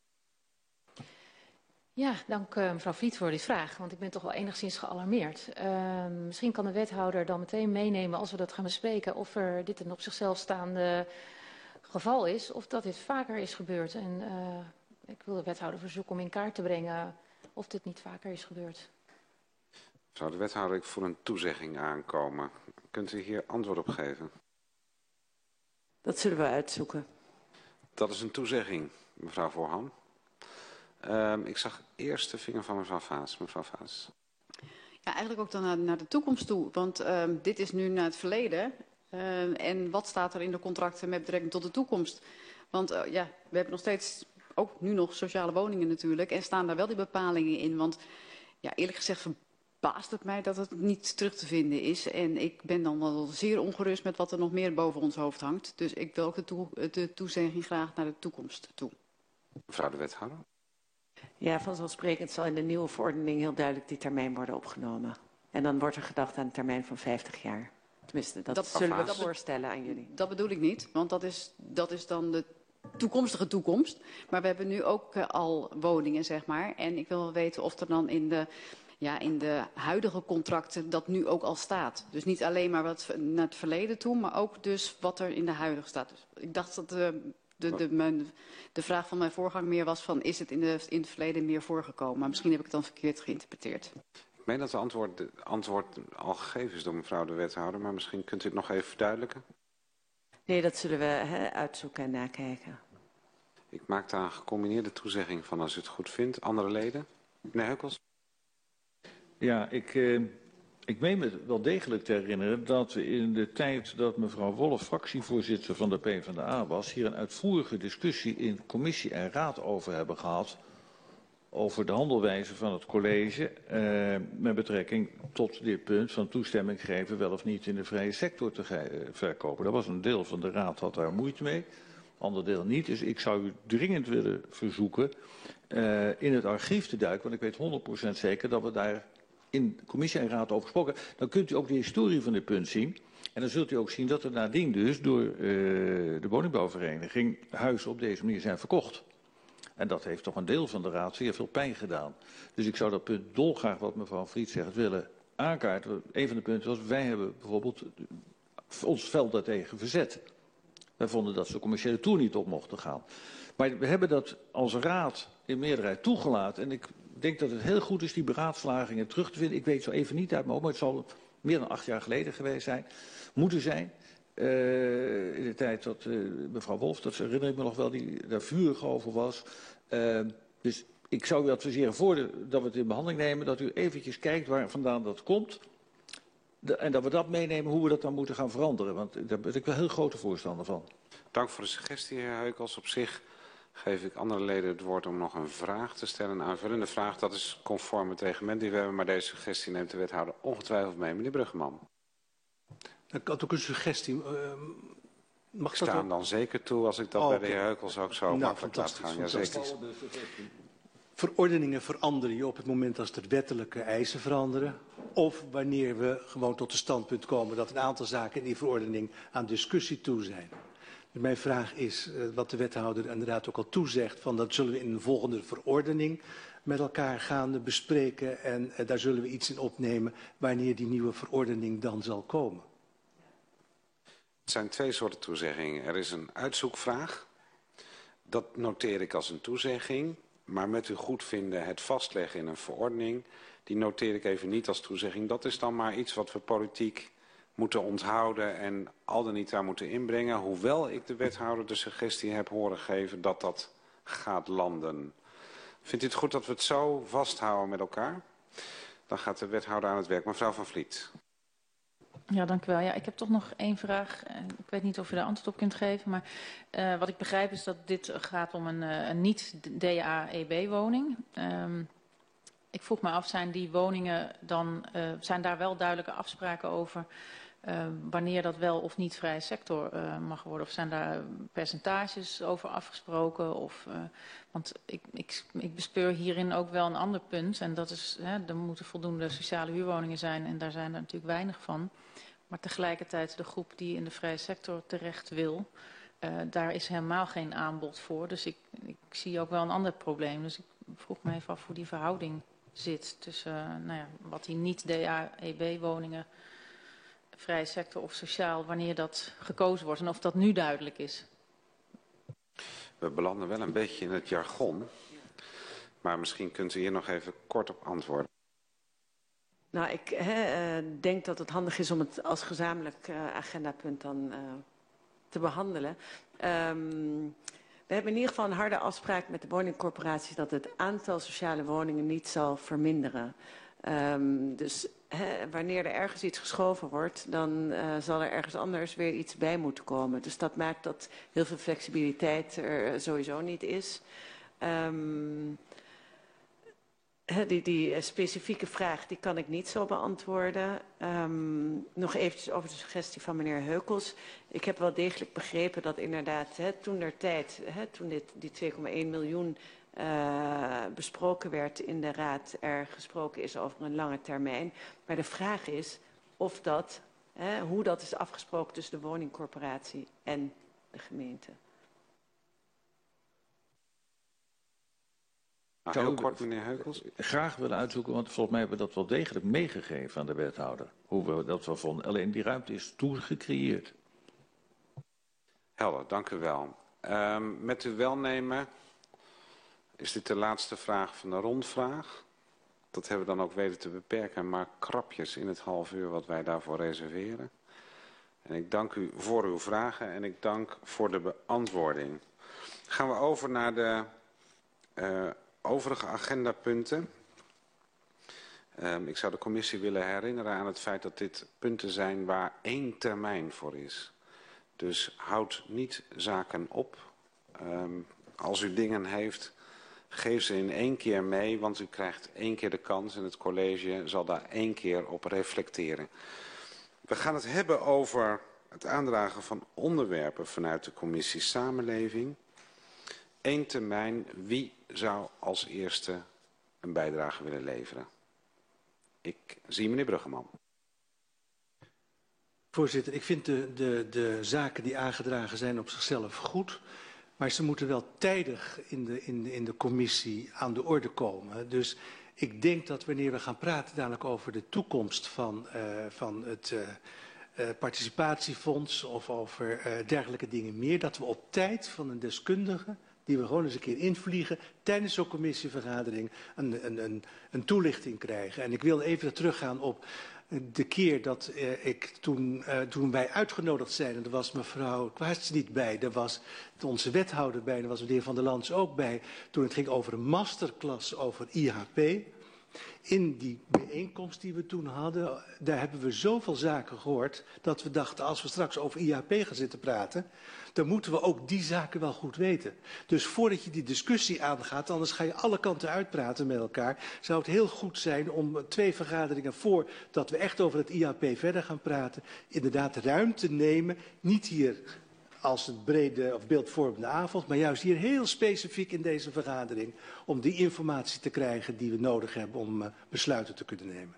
Speaker 5: Ja, dank uh, mevrouw Vliet voor die vraag, want ik ben toch wel enigszins gealarmeerd. Uh, misschien kan de wethouder dan meteen meenemen als we dat gaan bespreken of er dit een op zichzelf staande geval is of dat dit vaker is gebeurd. En uh, ik wil de wethouder verzoeken om in kaart te brengen of dit niet vaker is gebeurd.
Speaker 1: Mevrouw de wethouder, ik voel een toezegging aankomen. Kunt u hier antwoord op geven?
Speaker 4: Dat zullen we uitzoeken.
Speaker 1: Dat is een toezegging, mevrouw Voorham. Um, ik zag eerst de vinger van mevrouw Vaas. Mevrouw Vaas.
Speaker 8: Ja, eigenlijk ook dan naar, naar de toekomst toe. Want uh, dit is nu naar het verleden. Uh, en wat staat er in de contracten met betrekking tot de toekomst? Want uh, ja, we hebben nog steeds, ook nu nog sociale woningen natuurlijk. En staan daar wel die bepalingen in. Want ja, eerlijk gezegd verbaast het mij dat het niet terug te vinden is. En ik ben dan wel zeer ongerust met wat er nog meer boven ons hoofd hangt. Dus ik wil ook de, toe, de toezegging graag naar de toekomst toe.
Speaker 1: Mevrouw de wethouder.
Speaker 4: Ja, vanzelfsprekend zal in de nieuwe verordening heel duidelijk die termijn worden opgenomen. En dan wordt er gedacht aan een termijn van vijftig jaar. Tenminste, dat, dat zullen we dat voorstellen aan jullie.
Speaker 8: Dat bedoel ik niet, want dat is, dat is dan de toekomstige toekomst. Maar we hebben nu ook uh, al woningen, zeg maar. En ik wil wel weten of er dan in de, ja, in de huidige contracten dat nu ook al staat. Dus niet alleen maar wat naar het verleden toe, maar ook dus wat er in de huidige staat. Dus ik dacht dat uh, de, de, mijn, de vraag van mijn voorganger meer was van, is het in, de, in het verleden meer voorgekomen? Maar misschien heb ik het dan verkeerd geïnterpreteerd.
Speaker 1: Ik meen dat de antwoord, de antwoord al gegeven is door mevrouw de wethouder, maar misschien kunt u het nog even verduidelijken.
Speaker 4: Nee, dat zullen we he, uitzoeken en nakijken.
Speaker 1: Ik maak daar een gecombineerde toezegging van als u het goed vindt. Andere leden? Meneer Heukels?
Speaker 6: Ja, ik, eh, ik meen me wel degelijk te herinneren dat we in de tijd dat mevrouw Wolff fractievoorzitter van de PvdA was, hier een uitvoerige discussie in commissie en raad over hebben gehad. Over de handelwijze van het college eh, met betrekking tot dit punt van toestemming geven wel of niet in de vrije sector te uh, verkopen. Dat was een deel van de raad had daar moeite mee, ander deel niet. Dus ik zou u dringend willen verzoeken uh, in het archief te duiken, want ik weet honderd procent zeker dat we daar in commissie en raad over gesproken. Dan kunt u ook de historie van dit punt zien. En dan zult u ook zien dat er nadien dus door uh, de woningbouwvereniging huizen op deze manier zijn verkocht. En dat heeft toch een deel van de raad zeer veel pijn gedaan. Dus ik zou dat punt dolgraag, wat mevrouw Vliet zegt, willen aankaarten. Een van de punten was, wij hebben bijvoorbeeld ons veld daartegen verzet. Wij vonden dat ze de commerciële toer niet op mochten gaan. Maar we hebben dat als raad in meerderheid toegelaten. En ik denk dat het heel goed is die beraadslagingen terug te vinden. Ik weet zo even niet uit mijn hoofd, maar het zal meer dan acht jaar geleden geweest zijn. Moeten zijn. Uh, in de tijd dat uh, mevrouw Wolff, dat herinner ik me nog wel, die daar vurig over was. Uh, dus ik zou u adviseren, voordat we het in behandeling nemen, dat u eventjes kijkt waar vandaan dat komt. De, en dat we dat meenemen, hoe we dat dan moeten gaan veranderen. Want daar ben ik wel heel grote voorstander van.
Speaker 1: Dank voor de suggestie, heer Heukels. Op zich geef ik andere leden het woord om nog een vraag te stellen. Een aanvullende vraag, dat is conform het reglement die we hebben. Maar deze suggestie neemt de wethouder ongetwijfeld mee. Meneer Bruggeman.
Speaker 7: Ik had ook een suggestie. Uh, mag
Speaker 1: ik sta hem dan zeker toe als ik dat oh, bij de heer Heukels ook zo
Speaker 7: nou,
Speaker 1: makkelijk laat gaan. Ja, zeker.
Speaker 7: Verordeningen veranderen je op het moment als er wettelijke eisen veranderen. Of wanneer we gewoon tot het standpunt komen dat een aantal zaken in die verordening aan discussie toe zijn. Dus mijn vraag is, uh, wat de wethouder inderdaad ook al toezegt, van dat zullen we in een volgende verordening met elkaar gaan bespreken. En uh, daar zullen we iets in opnemen wanneer die nieuwe verordening dan zal komen.
Speaker 1: Het zijn twee soorten toezeggingen. Er is een uitzoekvraag. Dat noteer ik als een toezegging. Maar met uw goedvinden het vastleggen in een verordening, die noteer ik even niet als toezegging. Dat is dan maar iets wat we politiek moeten onthouden en al dan niet daar moeten inbrengen. Hoewel ik de wethouder de suggestie heb horen geven dat dat gaat landen. Vindt u het goed dat we het zo vasthouden met elkaar? Dan gaat de wethouder aan het werk. Mevrouw Van Vliet.
Speaker 11: Ja, dank u wel. Ja, ik heb toch nog één vraag. Ik weet niet of u daar antwoord op kunt geven. Maar uh, wat ik begrijp is dat dit gaat om een, uh, een niet-D A E B-woning. Um, ik vroeg me af, zijn die woningen dan, uh, zijn daar wel duidelijke afspraken over uh, wanneer dat wel of niet vrije sector uh, mag worden? Of zijn daar percentages over afgesproken? Of, uh, want ik, ik, ik bespeur hierin ook wel een ander punt. En dat is, hè, er moeten voldoende sociale huurwoningen zijn. En daar zijn er natuurlijk weinig van. Maar tegelijkertijd de groep die in de vrije sector terecht wil, uh, daar is helemaal geen aanbod voor. Dus ik, ik zie ook wel een ander probleem. Dus ik vroeg me even af hoe die verhouding zit tussen uh, nou ja, wat die niet-D A E B-woningen, vrije sector of sociaal, wanneer dat gekozen wordt en of dat nu duidelijk is.
Speaker 1: We belanden wel een beetje in het jargon, maar misschien kunt u hier nog even kort op antwoorden.
Speaker 4: Nou, ik he, uh, denk dat het handig is om het als gezamenlijk uh, agendapunt dan uh, te behandelen. Um, we hebben in ieder geval een harde afspraak met de woningcorporaties dat het aantal sociale woningen niet zal verminderen. Um, dus he, wanneer er ergens iets geschoven wordt, dan uh, zal er ergens anders weer iets bij moeten komen. Dus dat maakt dat heel veel flexibiliteit er sowieso niet is. Um, Die, die specifieke vraag die kan ik niet zo beantwoorden. Um, nog eventjes over de suggestie van meneer Heukels. Ik heb wel degelijk begrepen dat inderdaad he, toen der tijd, he, toen dit, die twee komma één miljoen uh, besproken werd in de raad, er gesproken is over een lange termijn. Maar de vraag is of dat, he, hoe dat is afgesproken tussen de woningcorporatie en de gemeente.
Speaker 1: Nou, heel kort, meneer Heukels.
Speaker 6: Graag willen uitzoeken, want volgens mij hebben we dat wel degelijk meegegeven aan de wethouder. Hoe we dat wel vonden. Alleen die ruimte is toen gecreëerd.
Speaker 1: Helder, dank u wel. Um, met uw welnemen is dit de laatste vraag van de rondvraag. Dat hebben we dan ook weten te beperken, maar krapjes in het half uur wat wij daarvoor reserveren. En ik dank u voor uw vragen en ik dank voor de beantwoording. Gaan we over naar de uh, overige agendapunten. Um, ik zou de commissie willen herinneren aan het feit dat dit punten zijn waar één termijn voor is. Dus houd niet zaken op. Um, als u dingen heeft, geef ze in één keer mee, want u krijgt één keer de kans en het college zal daar één keer op reflecteren. We gaan het hebben over het aandragen van onderwerpen vanuit de commissie Samenleving. Eén termijn, wie zou als eerste een bijdrage willen leveren? Ik zie meneer Bruggeman.
Speaker 7: Voorzitter, ik vind de, de, de zaken die aangedragen zijn op zichzelf goed. Maar ze moeten wel tijdig in de, in, de, in de commissie aan de orde komen. Dus ik denk dat wanneer we gaan praten dadelijk over de toekomst van, uh, van het uh, uh, participatiefonds of over uh, dergelijke dingen meer, dat we op tijd van een deskundige, die we gewoon eens een keer invliegen, tijdens zo'n commissievergadering een, een, een, een toelichting krijgen. En ik wil even teruggaan op de keer dat uh, ik toen, uh, toen wij uitgenodigd zijn, en er was mevrouw Kwaarts niet bij, er was onze wethouder bij, er was de heer Van der Lans ook bij, toen het ging over een masterclass over I H P. In die bijeenkomst die we toen hadden, daar hebben we zoveel zaken gehoord, dat we dachten, als we straks over I H P gaan zitten praten, dan moeten we ook die zaken wel goed weten. Dus voordat je die discussie aangaat, anders ga je alle kanten uitpraten met elkaar, zou het heel goed zijn om twee vergaderingen voordat we echt over het I H P verder gaan praten, inderdaad ruimte nemen, niet hier als een brede of beeldvormende avond, maar juist hier heel specifiek in deze vergadering, om die informatie te krijgen die we nodig hebben om uh, besluiten te kunnen nemen.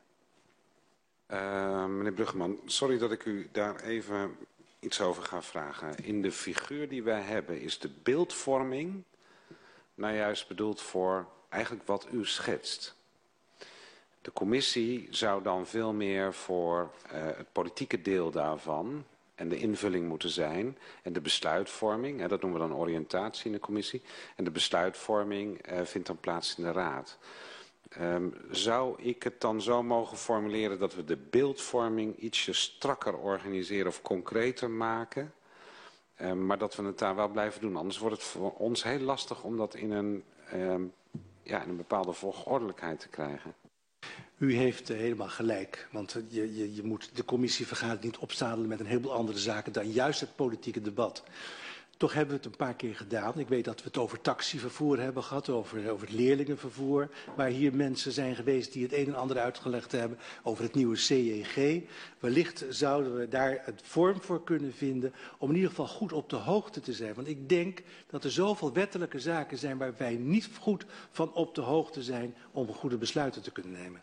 Speaker 1: Uh, meneer Bruggeman, sorry dat ik u daar even iets over ga vragen. In de figuur die wij hebben is de beeldvorming nou juist bedoeld voor eigenlijk wat u schetst. De commissie zou dan veel meer voor uh, het politieke deel daarvan en de invulling moeten zijn. En de besluitvorming, hè, dat noemen we dan oriëntatie in de commissie. En de besluitvorming uh, vindt dan plaats in de raad. Um, zou ik het dan zo mogen formuleren dat we de beeldvorming ietsje strakker organiseren of concreter maken? Um, maar dat we het daar wel blijven doen. Anders wordt het voor ons heel lastig om dat in een, um, ja, in een bepaalde volgordelijkheid te krijgen.
Speaker 7: U heeft uh, helemaal gelijk, want uh, je, je, je moet de commissievergadering niet opzadelen met een heleboel andere zaken dan juist het politieke debat. Toch hebben we het een paar keer gedaan. Ik weet dat we het over taxivervoer hebben gehad, over, over het leerlingenvervoer, waar hier mensen zijn geweest die het een en ander uitgelegd hebben over het nieuwe C J G. Wellicht zouden we daar een vorm voor kunnen vinden om in ieder geval goed op de hoogte te zijn. Want ik denk dat er zoveel wettelijke zaken zijn waar wij niet goed van op de hoogte zijn om goede besluiten te kunnen nemen.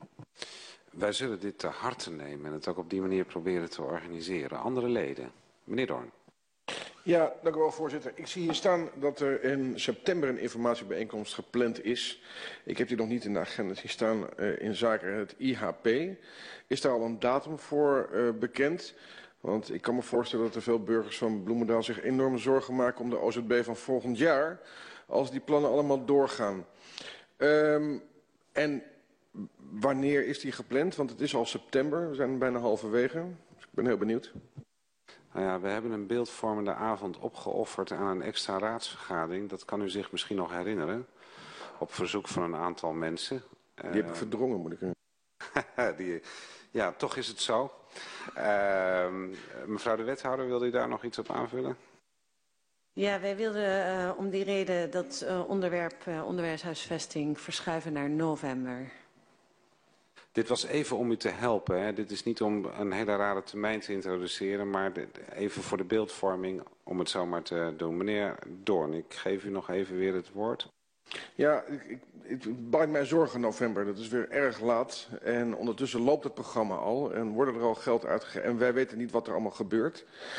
Speaker 1: Wij zullen dit ter harte nemen en het ook op die manier proberen te organiseren. Andere leden. Meneer Doorn.
Speaker 3: Ja, dank u wel, voorzitter. Ik zie hier staan dat er in september een informatiebijeenkomst gepland is. Ik heb die nog niet in de agenda zien staan uh, in zaken het I H P. Is daar al een datum voor uh, bekend? Want ik kan me voorstellen dat er veel burgers van Bloemendaal zich enorm zorgen maken om de O Z B van volgend jaar, als die plannen allemaal doorgaan. Um, en wanneer is die gepland? Want het is al september, we zijn bijna halverwege. Dus ik ben heel benieuwd.
Speaker 1: Nou ja, we hebben een beeldvormende avond opgeofferd aan een extra raadsvergadering. Dat kan u zich misschien nog herinneren. Op verzoek van een aantal mensen.
Speaker 3: Die heb ik verdrongen, moet ik zeggen.
Speaker 1: Die, ja, toch is het zo. Uh, mevrouw de wethouder, wilde u daar nog iets op aanvullen?
Speaker 4: Ja, wij wilden uh, om die reden dat uh, onderwerp uh, onderwijshuisvesting verschuiven naar november.
Speaker 1: Dit was even om u te helpen. Hè. Dit is niet om een hele rare termijn te introduceren, maar de, even voor de beeldvorming, om het zo maar te doen. Meneer Doorn, ik geef u nog even weer het woord.
Speaker 3: Ja, ik, ik, het baart mij zorgen november. Dat is weer erg laat. En ondertussen loopt het programma al en worden er al geld uitgegeven. En wij weten niet wat er allemaal gebeurt.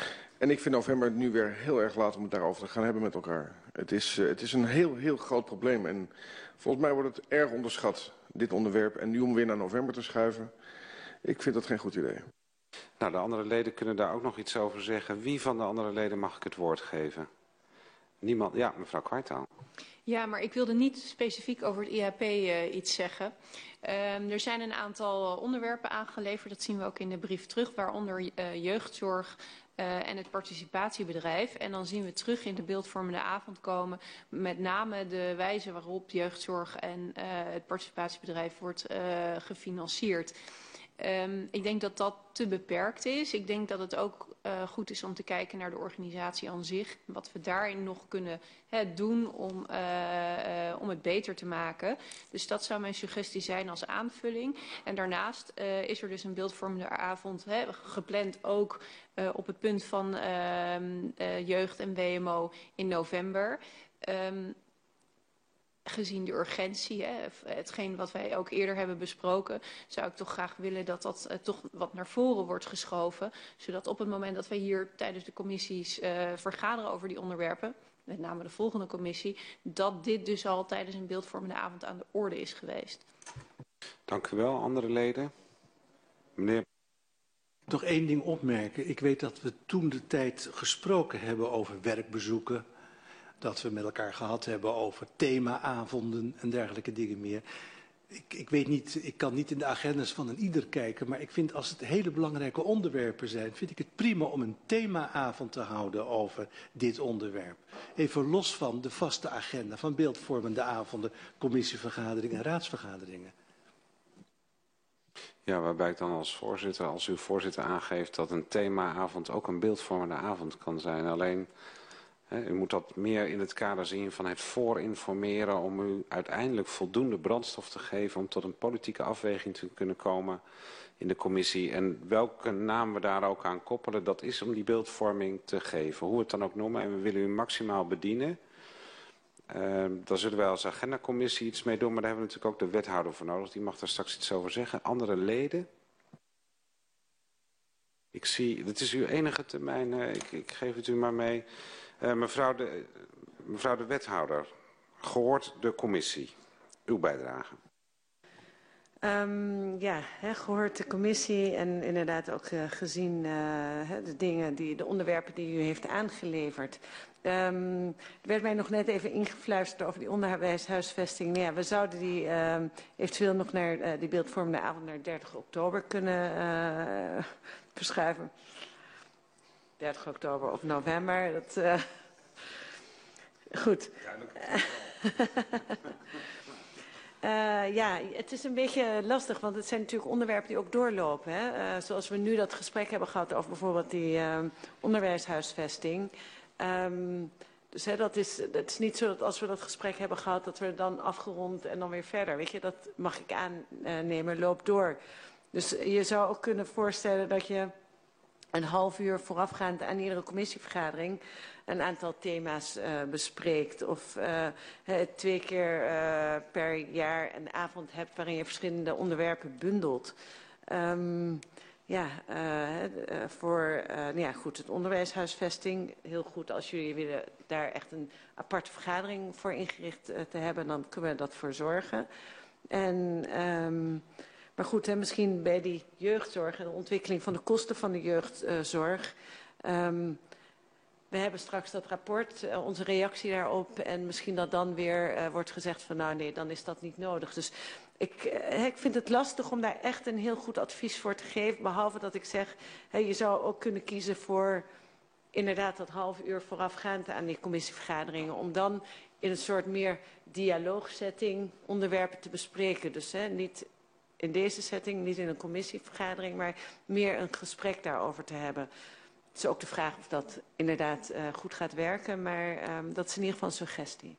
Speaker 3: En ik vind november nu weer heel erg laat om het daarover te gaan hebben met elkaar. Het is, uh, het is een heel, heel groot probleem. En volgens mij wordt het erg onderschat, dit onderwerp. En nu om weer naar november te schuiven, ik vind dat geen goed idee.
Speaker 1: Nou, de andere leden kunnen daar ook nog iets over zeggen. Wie van de andere leden mag ik het woord geven? Niemand? Ja, mevrouw Kwartaal.
Speaker 9: Ja, maar ik wilde niet specifiek over het I H P uh, iets zeggen. Um, er zijn een aantal onderwerpen aangeleverd, dat zien we ook in de brief terug, waaronder uh, jeugdzorg uh, en het participatiebedrijf. En dan zien we terug in de beeldvormende avond komen, met name de wijze waarop jeugdzorg en uh, het participatiebedrijf wordt uh, gefinancierd. Um, ik denk dat dat te beperkt is. Ik denk dat het ook uh, goed is om te kijken naar de organisatie aan zich. Wat we daarin nog kunnen he, doen om, uh, uh, om het beter te maken. Dus dat zou mijn suggestie zijn als aanvulling. En daarnaast uh, is er dus een beeldvormende avond he, gepland ook uh, op het punt van uh, uh, jeugd en W M O in november. Um, Gezien de urgentie, hè, hetgeen wat wij ook eerder hebben besproken, zou ik toch graag willen dat dat uh, toch wat naar voren wordt geschoven. Zodat op het moment dat wij hier tijdens de commissies uh, vergaderen over die onderwerpen, met name de volgende commissie, dat dit dus al tijdens een beeldvormende avond aan de orde is geweest.
Speaker 1: Dank u wel. Andere leden? Meneer.
Speaker 7: Nog één ding opmerken. Ik weet dat we toen de tijd gesproken hebben over werkbezoeken. Dat we met elkaar gehad hebben over themaavonden en dergelijke dingen meer. Ik, ik weet niet, ik kan niet in de agendas van een ieder kijken, maar ik vind als het hele belangrijke onderwerpen zijn, vind ik het prima om een themaavond te houden over dit onderwerp. Even los van de vaste agenda van beeldvormende avonden, commissievergaderingen en raadsvergaderingen.
Speaker 1: Ja, waarbij ik dan als voorzitter, als uw voorzitter aangeeft dat een themaavond ook een beeldvormende avond kan zijn. Alleen, hè, u moet dat meer in het kader zien van het voorinformeren om u uiteindelijk voldoende brandstof te geven om tot een politieke afweging te kunnen komen in de commissie. En welke naam we daar ook aan koppelen, dat is om die beeldvorming te geven. Hoe we het dan ook noemen, en we willen u maximaal bedienen. Uh, daar zullen wij als agendacommissie iets mee doen, maar daar hebben we natuurlijk ook de wethouder voor nodig. Die mag daar straks iets over zeggen. Andere leden? Ik zie, dit is uw enige termijn, uh, ik, ik geef het u maar mee. Uh, mevrouw, de, mevrouw de wethouder, gehoord de commissie. Uw bijdrage.
Speaker 4: Um, ja, he, gehoord de commissie en inderdaad ook uh, gezien uh, de dingen, die, de onderwerpen die u heeft aangeleverd. Um, er werd mij nog net even ingefluisterd over die onderwijshuisvesting. Nou ja, we zouden die uh, eventueel nog naar uh, die beeldvormende avond naar dertig oktober kunnen uh, verschuiven. dertig oktober of november. Dat, uh, goed. Uh, ja, het is een beetje lastig, want het zijn natuurlijk onderwerpen die ook doorlopen. Hè? Uh, zoals we nu dat gesprek hebben gehad over bijvoorbeeld die uh, onderwijshuisvesting. Um, dus hè, dat, is, dat is niet zo dat als we dat gesprek hebben gehad, dat we dan afgerond en dan weer verder. Weet je, dat mag ik aannemen, loopt door. Dus je zou ook kunnen voorstellen dat je een half uur voorafgaand aan iedere commissievergadering een aantal thema's uh, bespreekt. Of uh, twee keer uh, per jaar een avond hebt waarin je verschillende onderwerpen bundelt. Um, ja, uh, uh, voor uh, nou ja, goed, het onderwijshuisvesting, heel goed als jullie willen daar echt een aparte vergadering voor ingericht uh, te hebben, dan kunnen we dat voor zorgen. En um, Maar goed, hè, misschien bij die jeugdzorg en de ontwikkeling van de kosten van de jeugdzorg. Um, we hebben straks dat rapport, uh, onze reactie daarop. En misschien dat dan weer uh, wordt gezegd van nou nee, dan is dat niet nodig. Dus ik, uh, ik vind het lastig om daar echt een heel goed advies voor te geven. Behalve dat ik zeg, hè, je zou ook kunnen kiezen voor inderdaad dat half uur voorafgaand aan die commissievergaderingen. Om dan in een soort meer dialoogsetting onderwerpen te bespreken. Dus hè, niet in deze setting, niet in een commissievergadering, maar meer een gesprek daarover te hebben. Het is ook de vraag of dat inderdaad uh, goed gaat werken, maar um, dat is in ieder geval een suggestie.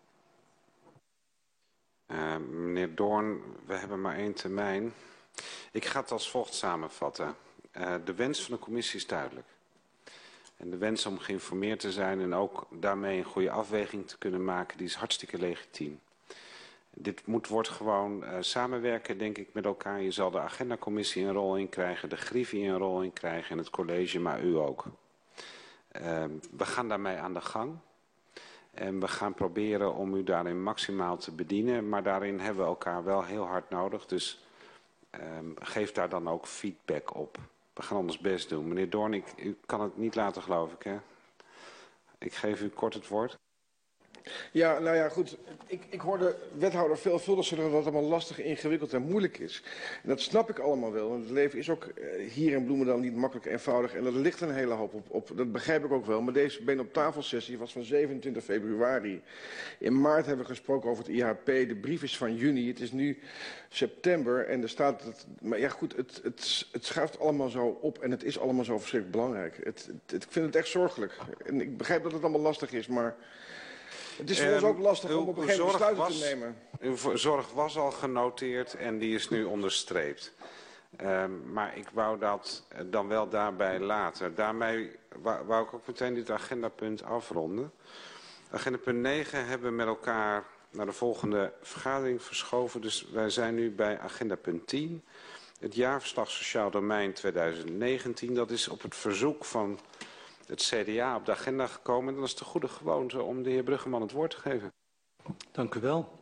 Speaker 1: Uh, meneer Doorn, we hebben maar één termijn. Ik ga het als volgt samenvatten. Uh, de wens van de commissie is duidelijk. En de wens om geïnformeerd te zijn en ook daarmee een goede afweging te kunnen maken, die is hartstikke legitiem. Dit moet, wordt gewoon uh, samenwerken, denk ik, met elkaar. Je zal de agendacommissie een rol in krijgen, de Griffie een rol in krijgen en het college, maar u ook. Uh, we gaan daarmee aan de gang. En we gaan proberen om u daarin maximaal te bedienen. Maar daarin hebben we elkaar wel heel hard nodig. Dus uh, geef daar dan ook feedback op. We gaan ons best doen. Meneer Doorn, ik, u kan het niet laten, geloof ik, hè? Ik geef u kort het woord.
Speaker 3: Ja, nou ja, goed. Ik, ik hoorde wethouder veelvuldig zeggen dat het allemaal lastig, ingewikkeld en moeilijk is. En dat snap ik allemaal wel. Want het leven is ook uh, hier in Bloemendaal niet makkelijk eenvoudig. En er ligt een hele hoop op, op. Dat begrijp ik ook wel. Maar deze been op tafelsessie was van zevenentwintig februari. In maart hebben we gesproken over het I H P. De brief is van juni. Het is nu september. En er staat... Het, maar ja, goed, het, het, het schuift allemaal zo op. En het is allemaal zo verschrikkelijk belangrijk. Het, het, ik vind het echt zorgelijk. En ik begrijp dat het allemaal lastig is, maar... Het is voor um, ons ook lastig om op een gegeven moment besluiten was, te nemen.
Speaker 1: Uw zorg was al genoteerd en die is nu onderstreept. Um, maar ik wou dat dan wel daarbij laten. Daarmee wou, wou ik ook meteen dit agendapunt afronden. Agendapunt negen hebben we met elkaar naar de volgende vergadering verschoven. Dus wij zijn nu bij agendapunt tien. Het jaarverslag Sociaal Domein twintig negentien. Dat is op het verzoek van... het C D A op de agenda gekomen. En dan is het de goede gewoonte om de heer Bruggeman het woord te geven.
Speaker 7: Dank u wel.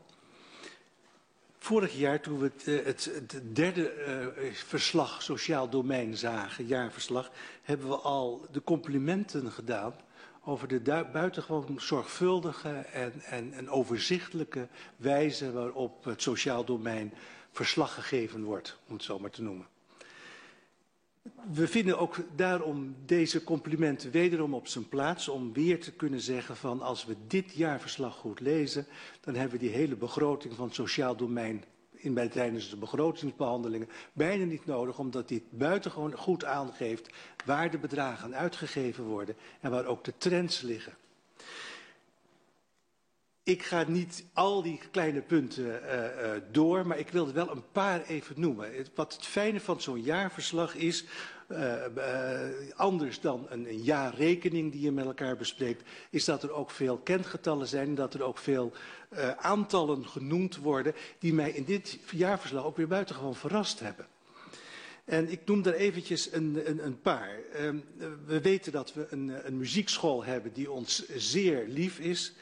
Speaker 7: Vorig jaar toen we het, uh, het, het derde uh, verslag Sociaal Domein zagen, jaarverslag, hebben we al de complimenten gedaan over de buitengewoon zorgvuldige en, en, en overzichtelijke wijze waarop het Sociaal Domein verslag gegeven wordt, om het zo maar te noemen. We vinden ook daarom deze complimenten wederom op zijn plaats om weer te kunnen zeggen van als we dit jaarverslag goed lezen, dan hebben we die hele begroting van het sociaal domein in, bij, tijdens de begrotingsbehandelingen bijna niet nodig, omdat dit buitengewoon goed aangeeft waar de bedragen uitgegeven worden en waar ook de trends liggen. Ik ga niet al die kleine punten uh, uh, door, maar ik wilde wel een paar even noemen. Het, wat het fijne van zo'n jaarverslag is, uh, uh, anders dan een, een jaarrekening die je met elkaar bespreekt, is dat er ook veel kentgetallen zijn en dat er ook veel uh, aantallen genoemd worden die mij in dit jaarverslag ook weer buitengewoon verrast hebben. En ik noem daar eventjes een, een, een paar. Uh, we weten dat we een, een muziekschool hebben die ons zeer lief is.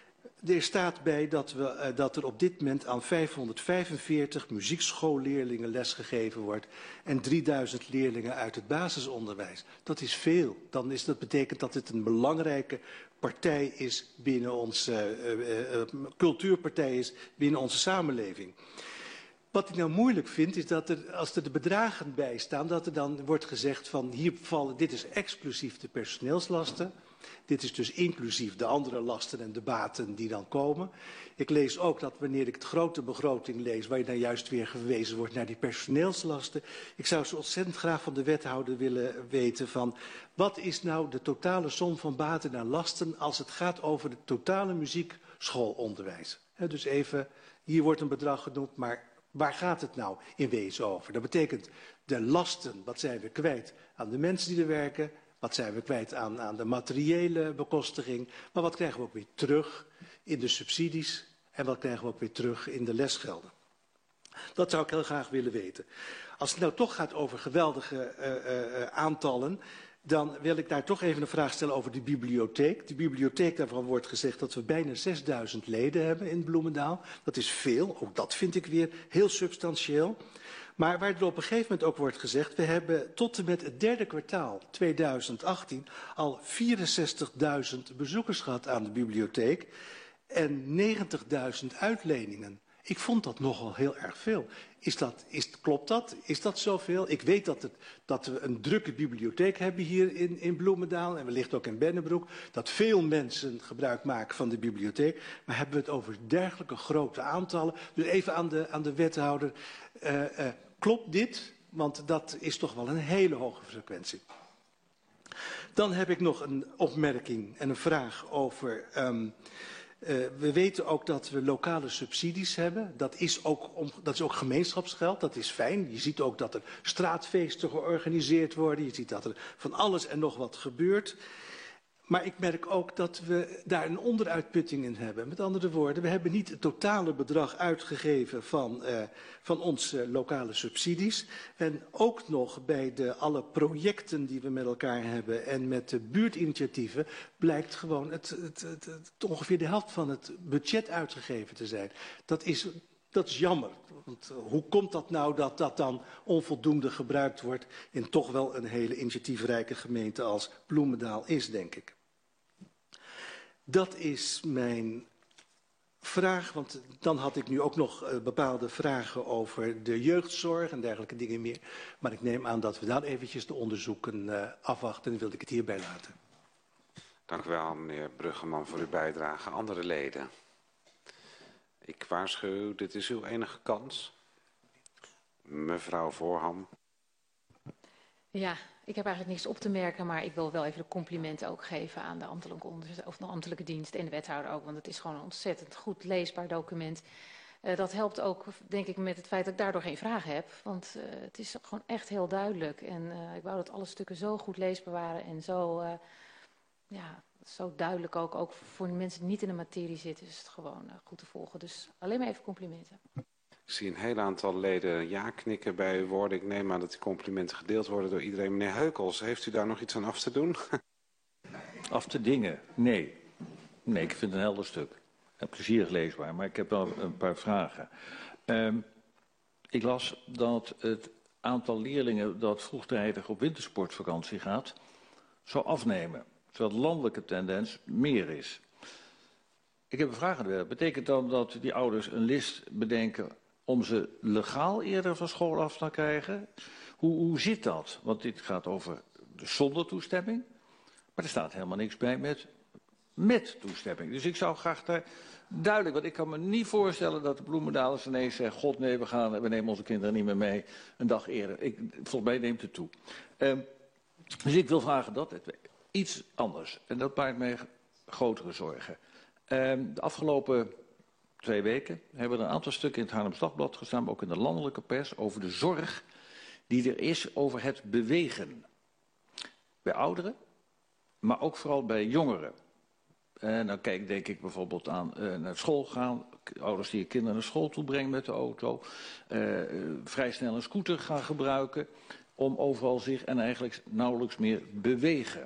Speaker 7: Er staat bij dat, we, uh, dat er op dit moment aan vijfhonderdvijfenveertig muziekschoolleerlingen lesgegeven wordt en drieduizend leerlingen uit het basisonderwijs. Dat is veel. Dan is, dat betekent dat het een belangrijke partij is binnen onze uh, uh, uh, cultuurpartij is binnen onze samenleving. Wat ik nou moeilijk vind is dat er, als er de bedragen bij staan, dat er dan wordt gezegd van hier vallen, dit is exclusief de personeelslasten. Dit is dus inclusief de andere lasten en de baten die dan komen. Ik lees ook dat wanneer ik het grote begroting lees, waar je dan juist weer gewezen wordt naar die personeelslasten. Ik zou zo ontzettend graag van de wethouder willen weten van wat is nou de totale som van baten en lasten als het gaat over het totale muziekschoolonderwijs. He, dus even, hier wordt een bedrag genoemd, maar waar gaat het nou in wezen over? Dat betekent de lasten, wat zijn we kwijt aan de mensen die er werken. Wat zijn we kwijt aan, aan de materiële bekostiging, maar wat krijgen we ook weer terug in de subsidies en wat krijgen we ook weer terug in de lesgelden. Dat zou ik heel graag willen weten. Als het nou toch gaat over geweldige uh, uh, aantallen, dan wil ik daar toch even een vraag stellen over de bibliotheek. De bibliotheek, daarvan wordt gezegd dat we bijna zesduizend leden hebben in Bloemendaal. Dat is veel, ook dat vind ik weer heel substantieel. Maar waar er op een gegeven moment ook wordt gezegd, we hebben tot en met het derde kwartaal tweeduizend achttien al vierenzestigduizend bezoekers gehad aan de bibliotheek en negentigduizend uitleningen. Ik vond dat nogal heel erg veel. Is dat, is, klopt dat? Is dat zoveel? Ik weet dat, het, dat we een drukke bibliotheek hebben hier in, in Bloemendaal en wellicht ook in Bennebroek. Dat veel mensen gebruik maken van de bibliotheek. Maar hebben we het over dergelijke grote aantallen? Dus even aan de, aan de wethouder. Uh, uh, klopt dit? Want dat is toch wel een hele hoge frequentie. Dan heb ik nog een opmerking en een vraag over... Um, Uh, we weten ook dat we lokale subsidies hebben. Dat is, ook om, dat is ook gemeenschapsgeld, dat is fijn. Je ziet ook dat er straatfeesten georganiseerd worden. Je ziet dat er van alles en nog wat gebeurt. Maar ik merk ook dat we daar een onderuitputting in hebben. Met andere woorden, we hebben niet het totale bedrag uitgegeven van, uh, van onze lokale subsidies. En ook nog bij de alle projecten die we met elkaar hebben en met de buurtinitiatieven blijkt gewoon het, het, het, het ongeveer de helft van het budget uitgegeven te zijn. Dat is, dat is jammer. Want uh, hoe komt dat nou dat dat dan onvoldoende gebruikt wordt in toch wel een hele initiatiefrijke gemeente als Bloemendaal is, denk ik. Dat is mijn vraag, want dan had ik nu ook nog uh, bepaalde vragen over de jeugdzorg en dergelijke dingen meer. Maar ik neem aan dat we dan eventjes de onderzoeken uh, afwachten en wilde ik het hierbij laten.
Speaker 1: Dank u wel, meneer Bruggeman, voor uw bijdrage. Andere leden? Ik waarschuw, dit is uw enige kans. Mevrouw Voorham.
Speaker 5: Ja, ik heb eigenlijk niks op te merken, maar ik wil wel even de complimenten ook geven aan de ambtelijke, of de ambtelijke dienst en de wethouder ook, want het is gewoon een ontzettend goed leesbaar document. Uh, dat helpt ook, denk ik, met het feit dat ik daardoor geen vragen heb, want uh, het is gewoon echt heel duidelijk. En uh, ik wou dat alle stukken zo goed leesbaar waren en zo, uh, ja, zo duidelijk ook, ook voor de mensen die niet in de materie zitten, is het gewoon uh, goed te volgen. Dus alleen maar even complimenten.
Speaker 1: Ik zie een heel aantal leden ja knikken bij uw woorden. Ik neem aan dat die complimenten gedeeld worden door iedereen. Meneer Heukels, heeft u daar nog iets aan af te doen?
Speaker 6: Af te dingen? Nee. Nee, ik vind het een helder stuk. En plezierig leesbaar, maar ik heb wel een paar vragen. Um, ik las dat het aantal leerlingen dat vroegtijdig op wintersportvakantie gaat, zou afnemen. Terwijl de landelijke tendens meer is. Ik heb een vraag aan de Betekent dan dat die ouders een list bedenken om ze legaal eerder van school af te krijgen? Hoe, hoe zit dat? Want dit gaat over zonder toestemming. Maar er staat helemaal niks bij met, met toestemming. Dus ik zou graag daar duidelijk, want ik kan me niet voorstellen dat de Bloemendalers ineens zeggen, god nee, we, gaan, we nemen onze kinderen niet meer mee een dag eerder. Ik, volgens mij neemt het toe. Um, dus ik wil vragen dat het iets anders. En dat baart mij grotere zorgen. Um, de afgelopen twee weken hebben er een aantal stukken in het Haarlems Dagblad gestaan, maar ook in de landelijke pers, over de zorg die er is over het bewegen. Bij ouderen, maar ook vooral bij jongeren. En dan kijk, denk ik bijvoorbeeld aan uh, naar school gaan, ouders die je kinderen naar school toe brengen met de auto, uh, uh, vrij snel een scooter gaan gebruiken om overal zich en eigenlijk nauwelijks meer bewegen.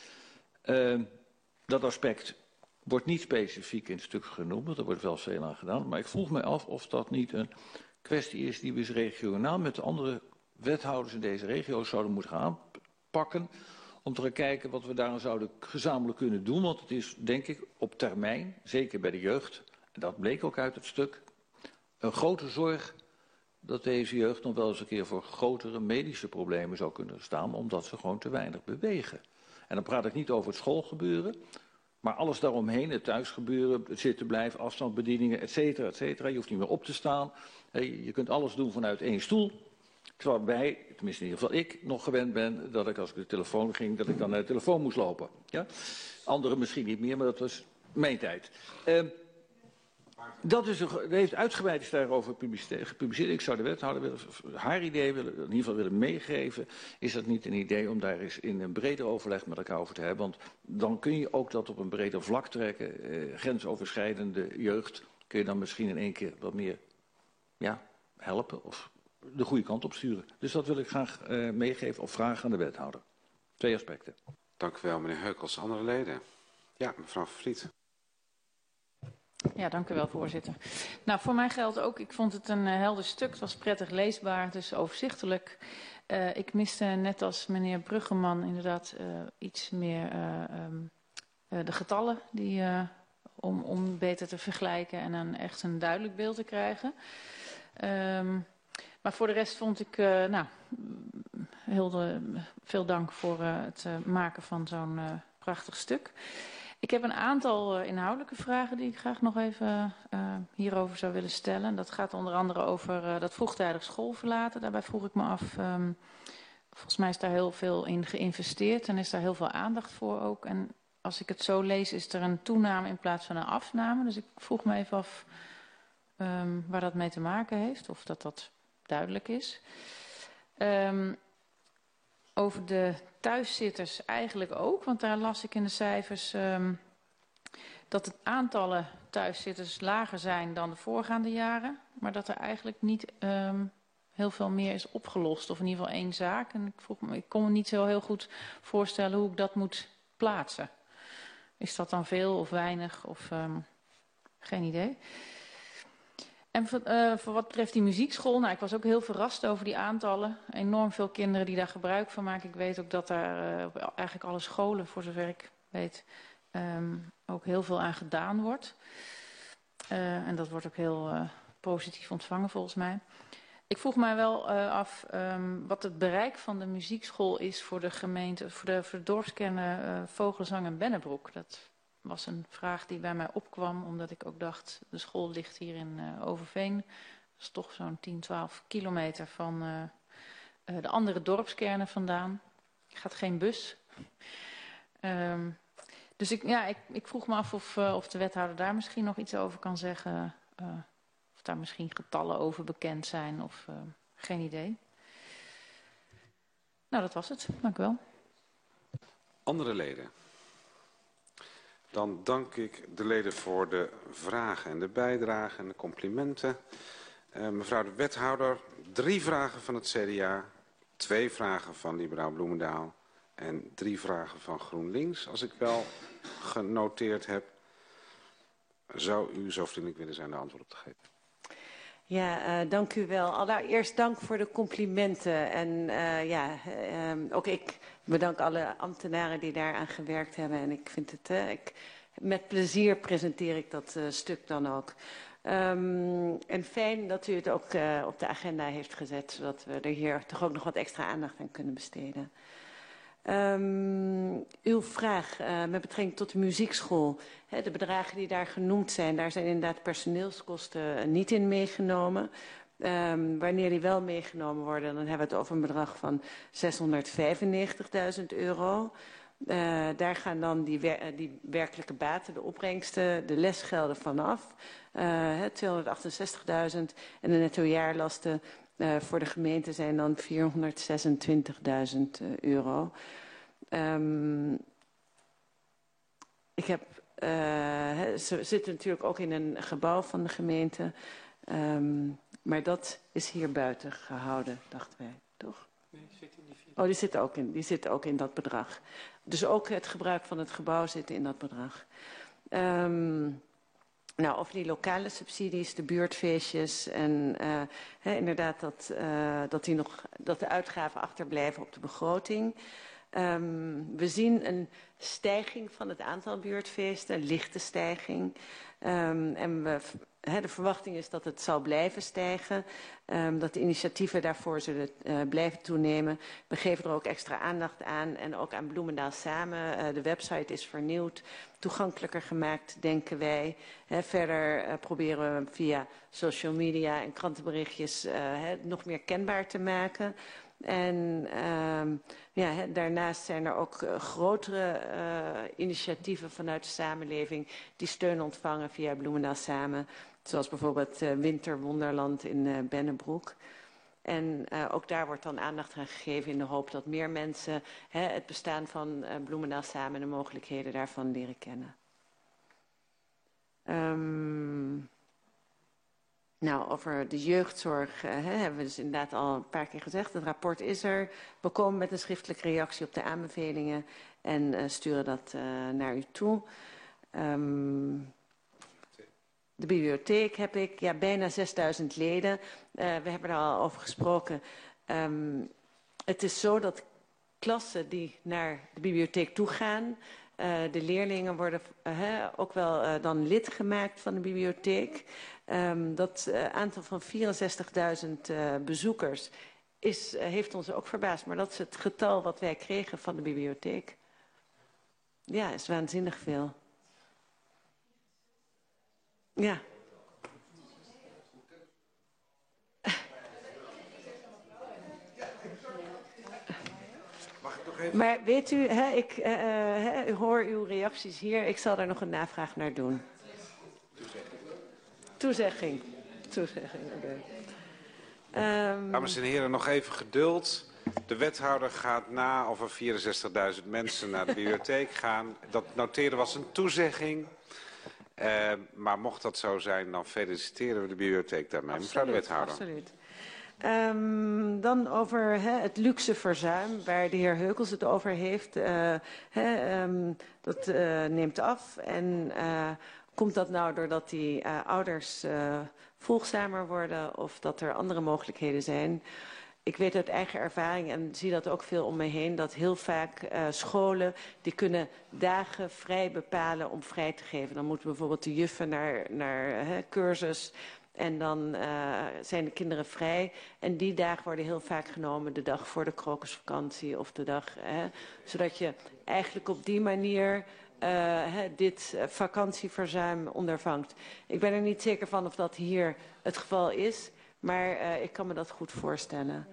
Speaker 6: Uh, dat aspect wordt niet specifiek in het stuk genoemd, er wordt wel veel aan gedaan, maar ik vroeg me af of dat niet een kwestie is die we eens regionaal met de andere wethouders in deze regio's zouden moeten gaan aanpakken, om te gaan kijken wat we daar zouden gezamenlijk kunnen doen, want het is denk ik op termijn, zeker bij de jeugd, en dat bleek ook uit het stuk, een grote zorg dat deze jeugd nog wel eens een keer voor grotere medische problemen zou kunnen staan, omdat ze gewoon te weinig bewegen. En dan praat ik niet over het schoolgebeuren, maar alles daaromheen, het thuisgebeuren, het zitten blijven, afstandsbedieningen, et cetera, et cetera. Je hoeft niet meer op te staan. Je kunt alles doen vanuit één stoel. Terwijl wij, tenminste in ieder geval ik, nog gewend ben dat ik als ik de telefoon ging, dat ik dan naar de telefoon moest lopen. Ja? Anderen misschien niet meer, maar dat was mijn tijd. Uh, dat is een, heeft uitgebreid is daarover gepubliceerd. Ik zou de wethouder willen, haar idee willen, in ieder geval willen meegeven. Is dat niet een idee om daar eens in een breder overleg met elkaar over te hebben? Want dan kun je ook dat op een breder vlak trekken. Uh, grensoverschrijdende jeugd kun je dan misschien in één keer wat meer ja, helpen of de goede kant op sturen. Dus dat wil ik graag uh, meegeven of vragen aan de wethouder. Twee aspecten.
Speaker 1: Dank u wel, meneer Heukels. Andere leden? Ja, mevrouw Vliet.
Speaker 11: Ja, dank u wel, voorzitter. Nou, voor mij geldt ook, ik vond het een uh, helder stuk. Het was prettig leesbaar, dus overzichtelijk. Uh, ik miste net als meneer Bruggeman inderdaad uh, iets meer uh, um, uh, de getallen die, uh, om, om beter te vergelijken en een, echt een duidelijk beeld te krijgen. Um, maar voor de rest vond ik, uh, nou, heel de, veel dank voor uh, het uh, maken van zo'n uh, prachtig stuk. Ik heb een aantal uh, inhoudelijke vragen die ik graag nog even uh, hierover zou willen stellen. Dat gaat onder andere over uh, dat vroegtijdig schoolverlaten. Daarbij vroeg ik me af, um, volgens mij is daar heel veel in geïnvesteerd en is daar heel veel aandacht voor ook. En als ik het zo lees is er een toename in plaats van een afname. Dus ik vroeg me even af um, waar dat mee te maken heeft of dat dat duidelijk is. Um, over de thuiszitters eigenlijk ook, want daar las ik in de cijfers um, dat het aantallen thuiszitters lager zijn dan de voorgaande jaren, maar dat er eigenlijk niet um, heel veel meer is opgelost, of in ieder geval één zaak. En ik, vroeg me, ik kon me niet zo heel goed voorstellen hoe ik dat moet plaatsen. Is dat dan veel of weinig? Of um, geen idee. En voor, uh, voor wat betreft die muziekschool, nou, ik was ook heel verrast over die aantallen. Enorm veel kinderen die daar gebruik van maken. Ik weet ook dat daar uh, op eigenlijk alle scholen, voor zover ik weet, um, ook heel veel aan gedaan wordt. Uh, en dat wordt ook heel uh, positief ontvangen volgens mij. Ik vroeg mij wel uh, af um, wat het bereik van de muziekschool is voor de gemeente, voor de, voor de dorpskernen uh, Vogelzang en Bennebroek. Dat was een vraag die bij mij opkwam, omdat ik ook dacht, de school ligt hier in uh, Overveen. Dat is toch zo'n tien, twaalf kilometer van uh, uh, de andere dorpskernen vandaan. Er gaat geen bus. Um, dus ik, ja, ik, ik vroeg me af of, uh, of de wethouder daar misschien nog iets over kan zeggen. Uh, of daar misschien getallen over bekend zijn of uh, geen idee. Nou, dat was het. Dank u wel.
Speaker 1: Andere leden? Dan dank ik de leden voor de vragen en de bijdragen en de complimenten. Uh, mevrouw de wethouder, drie vragen van het C D A, twee vragen van Liberaal Bloemendaal en drie vragen van GroenLinks. Als ik wel genoteerd heb, zou u zo vriendelijk willen zijn de antwoord op te geven.
Speaker 4: Ja, uh, dank u wel. Allereerst dank voor de complimenten. En uh, ja, uh, ook ik bedank alle ambtenaren die daaraan gewerkt hebben. En ik vind het, uh, ik, met plezier presenteer ik dat uh, stuk dan ook. Um, en fijn dat u het ook uh, op de agenda heeft gezet, zodat we er hier toch ook nog wat extra aandacht aan kunnen besteden. Um, uw vraag uh, met betrekking tot de muziekschool. He, de bedragen die daar genoemd zijn, daar zijn inderdaad personeelskosten niet in meegenomen. Um, wanneer die wel meegenomen worden, dan hebben we het over een bedrag van zeshonderdvijfennegentigduizend euro. Uh, daar gaan dan die, wer die werkelijke baten, de opbrengsten, de lesgelden vanaf. Uh, tweehonderdachtenzestigduizend en de netto jaarlasten uh, voor de gemeente zijn dan vierhonderdzesentwintigduizend euro. Um, ik heb, uh, ze zitten natuurlijk ook in een gebouw van de gemeente, um, maar dat is hier buiten gehouden, dachten wij, toch?
Speaker 13: Nee, zit in die vier.
Speaker 4: Oh, die zit ook in, die zit ook in dat bedrag. Dus ook het gebruik van het gebouw zit in dat bedrag. Um, nou, over die lokale subsidies, de buurtfeestjes en uh, he, inderdaad dat, uh, dat, die nog, dat de uitgaven achterblijven op de begroting. Um, we zien een stijging van het aantal buurtfeesten, een lichte stijging. Um, en we, he, de verwachting is dat het zal blijven stijgen, um, dat de initiatieven daarvoor zullen uh, blijven toenemen. We geven er ook extra aandacht aan en ook aan Bloemendaal Samen. Uh, de website is vernieuwd, toegankelijker gemaakt, denken wij. He, verder uh, proberen we via social media en krantenberichtjes uh, he, nog meer kenbaar te maken. En um, ja, he, daarnaast zijn er ook uh, grotere uh, initiatieven vanuit de samenleving die steun ontvangen via Bloemendaal Samen. Zoals bijvoorbeeld uh, Winterwonderland in uh, Bennebroek. En uh, ook daar wordt dan aandacht aan gegeven in de hoop dat meer mensen he, het bestaan van uh, Bloemendaal Samen en de mogelijkheden daarvan leren kennen. Um, Nou, over de jeugdzorg uh, hè, hebben we dus inderdaad al een paar keer gezegd. Het rapport is er. We komen met een schriftelijke reactie op de aanbevelingen en uh, sturen dat uh, naar u toe. Um, de bibliotheek heb ik, ja, bijna zesduizend leden. Uh, we hebben er al over gesproken. Um, het is zo dat klassen die naar de bibliotheek toe gaan, Uh, de leerlingen worden uh, ook wel uh, dan lid gemaakt van de bibliotheek. Um, dat uh, aantal van vierenzestigduizend uh, bezoekers is, uh, heeft ons ook verbaasd. Maar dat is het getal wat wij kregen van de bibliotheek. Ja, is waanzinnig veel. Ja. Maar weet u, hè, ik uh, hè, hoor uw reacties hier. Ik zal daar nog een navraag naar doen. Toezegging. Toezegging, oké. Okay. Um...
Speaker 1: Dames en heren, nog even geduld. De wethouder gaat na of er vierenzestigduizend mensen naar de bibliotheek gaan. Dat noteren was een toezegging. Uh, maar mocht dat zo zijn, dan feliciteren we de bibliotheek daarmee.
Speaker 4: Absoluut,
Speaker 1: Mevrouw de wethouder.
Speaker 4: Absoluut. Um, dan over he, het luxe verzuim, waar de heer Heukels het over heeft. Uh, he, um, dat uh, neemt af. En uh, komt dat nou doordat die uh, ouders uh, volgzamer worden of dat er andere mogelijkheden zijn? Ik weet uit eigen ervaring en zie dat ook veel om me heen, dat heel vaak uh, scholen die kunnen dagen vrij bepalen om vrij te geven. Dan moeten bijvoorbeeld de juffen naar, naar uh, cursus en dan uh, zijn de kinderen vrij. En die dagen worden heel vaak genomen de dag voor de krokusvakantie of de dag. Hè, zodat je eigenlijk op die manier uh, hè, dit uh, vakantieverzuim ondervangt. Ik ben er niet zeker van of dat hier het geval is. Maar uh, ik kan me dat goed voorstellen.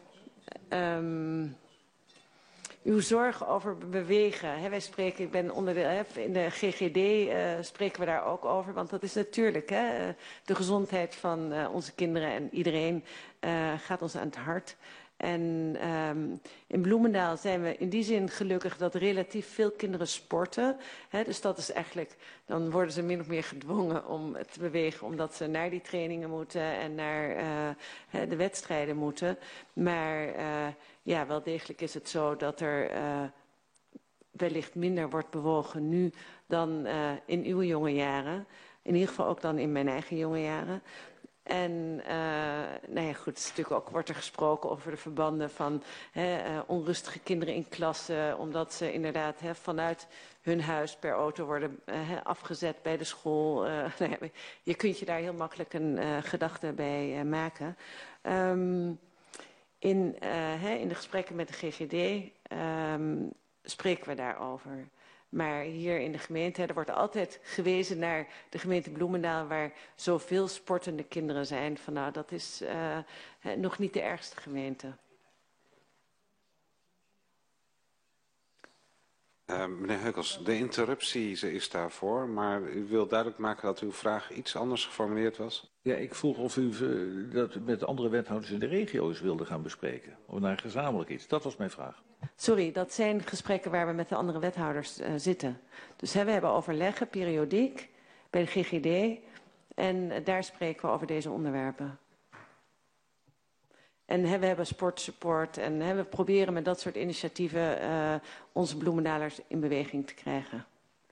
Speaker 4: Um, uw zorg over bewegen. Hè, wij spreken, ik ben onderdeel, hè, in de G G D uh, spreken we daar ook over. Want dat is natuurlijk, hè, de gezondheid van uh, onze kinderen en iedereen uh, gaat ons aan het hart. En um, in Bloemendaal zijn we in die zin gelukkig dat relatief veel kinderen sporten. Hè, dus dat is eigenlijk, dan worden ze min of meer gedwongen om te bewegen, omdat ze naar die trainingen moeten en naar uh, de wedstrijden moeten. Maar uh, ja, wel degelijk is het zo dat er uh, wellicht minder wordt bewogen nu dan uh, in uw jonge jaren. In ieder geval ook dan in mijn eigen jonge jaren. En uh, nou ja, goed, het is natuurlijk ook, wordt er gesproken over de verbanden van hè, uh, onrustige kinderen in klassen, omdat ze inderdaad hè, vanuit hun huis per auto worden uh, afgezet bij de school. Uh, nou ja, je kunt je daar heel makkelijk een uh, gedachte bij uh, maken. Um, in, uh, hè, in de gesprekken met de G G D um, spreken we daarover. Maar hier in de gemeente, er wordt altijd gewezen naar de gemeente Bloemendaal, waar zoveel sportende kinderen zijn. Van nou, dat is uh, nog niet de ergste gemeente.
Speaker 1: Uh, meneer Heukels, de interruptie ze is daarvoor, maar u wil duidelijk maken dat uw vraag iets anders geformuleerd was?
Speaker 6: Ja, ik vroeg of u uh, dat met andere wethouders in de regio's wilde gaan bespreken. Of naar gezamenlijk iets. Dat was mijn vraag.
Speaker 4: Sorry, dat zijn gesprekken waar we met de andere wethouders uh, zitten. Dus hè, we hebben overleggen, periodiek, bij de G G D. En uh, daar spreken we over deze onderwerpen. En hè, we hebben sportsupport en hè, we proberen met dat soort initiatieven uh, onze Bloemendalers in beweging te krijgen.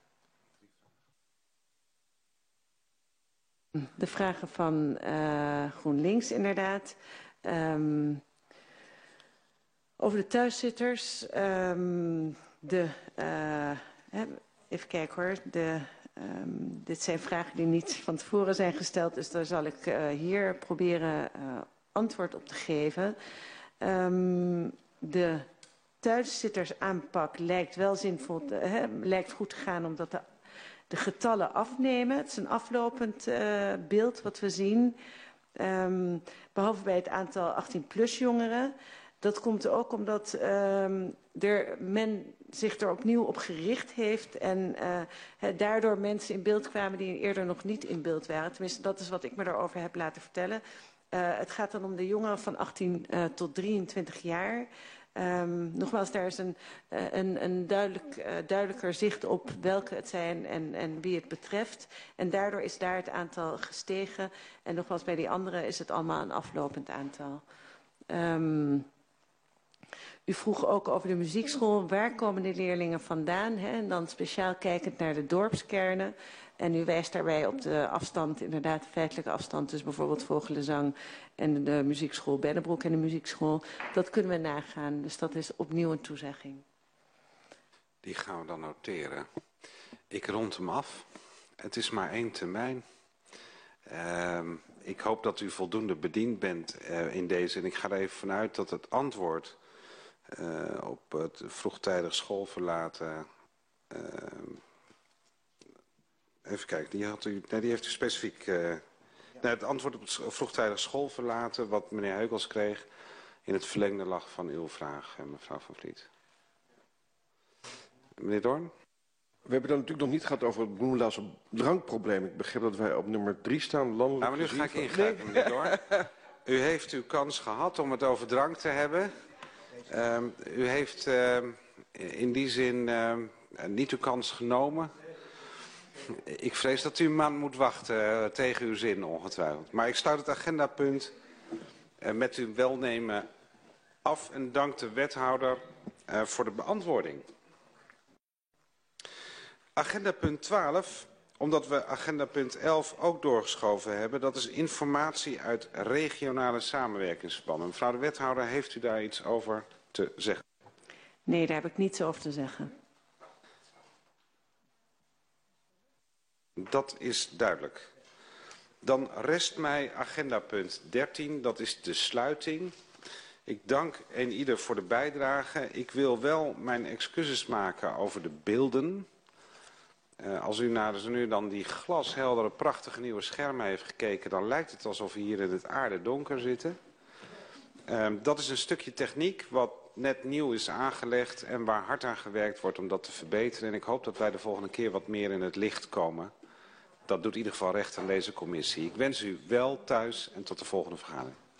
Speaker 4: De vragen van uh, GroenLinks inderdaad. Um, over de thuiszitters. Um, de, uh, even kijken hoor. De, um, dit zijn vragen die niet van tevoren zijn gesteld. Dus daar zal ik uh, hier proberen uh, antwoord op te geven. Um, de thuiszittersaanpak lijkt wel zinvol, te, hè, lijkt goed te gaan omdat de De getallen afnemen. Het is een aflopend uh, beeld wat we zien. Um, behalve bij het aantal achttien plus jongeren. Dat komt ook omdat um, er, men zich er opnieuw op gericht heeft. En uh, he, daardoor mensen in beeld kwamen die eerder nog niet in beeld waren. Tenminste, dat is wat ik me daarover heb laten vertellen. Uh, het gaat dan om de jongeren van achttien uh, tot drieëntwintig jaar. Um, nogmaals, daar is een, een, een duidelijk, uh, duidelijker zicht op welke het zijn en, en wie het betreft. En daardoor is daar het aantal gestegen. En nogmaals, bij die andere is het allemaal een aflopend aantal. Um, u vroeg ook over de muziekschool. Waar komen de leerlingen vandaan? Hè? En dan speciaal kijkend naar de dorpskernen. En u wijst daarbij op de afstand, inderdaad de feitelijke afstand tussen bijvoorbeeld Vogelenzang en de muziekschool Bennebroek en de muziekschool. Dat kunnen we nagaan, dus dat is opnieuw een toezegging.
Speaker 1: Die gaan we dan noteren. Ik rond hem af. Het is maar één termijn. Uh, ik hoop dat u voldoende bediend bent uh, in deze. En ik ga er even vanuit dat het antwoord uh, op het vroegtijdig schoolverlaten... Uh, Even kijken, die, had u, nee, die heeft u specifiek... Uh, ja. nou, het antwoord op het vroegtijdig schoolverlaten, wat meneer Heukels kreeg, in het verlengde lag van uw vraag, mevrouw Van Vliet. Meneer Doorn?
Speaker 3: We hebben het natuurlijk nog niet gehad over het Bloemendaalse drankprobleem. Ik begrijp dat wij op nummer drie staan, landelijk.
Speaker 1: Nou, maar nu ga ik ingrijpen, nee. Meneer Doorn. U heeft uw kans gehad om het over drank te hebben. Um, u heeft uh, in die zin uh, niet uw kans genomen. Ik vrees dat u een maand moet wachten uh, tegen uw zin ongetwijfeld. Maar ik sluit het agendapunt uh, met uw welnemen af en dank de wethouder uh, voor de beantwoording. Agendapunt twaalf, omdat we agendapunt elf ook doorgeschoven hebben, dat is informatie uit regionale samenwerkingsverbanden. Mevrouw de wethouder, heeft u daar iets over te zeggen?
Speaker 4: Nee, daar heb ik niets over te zeggen.
Speaker 1: Dat is duidelijk. Dan rest mij agendapunt dertien, dat is de sluiting. Ik dank een ieder voor de bijdrage. Ik wil wel mijn excuses maken over de beelden. Uh, als u naar dus nu dan die glasheldere, prachtige nieuwe schermen heeft gekeken, dan lijkt het alsof we hier in het aardedonker zitten. Uh, dat is een stukje techniek wat net nieuw is aangelegd en waar hard aan gewerkt wordt om dat te verbeteren. En ik hoop dat wij de volgende keer wat meer in het licht komen. Dat doet in ieder geval recht aan deze commissie. Ik wens u wel thuis en tot de volgende vergadering.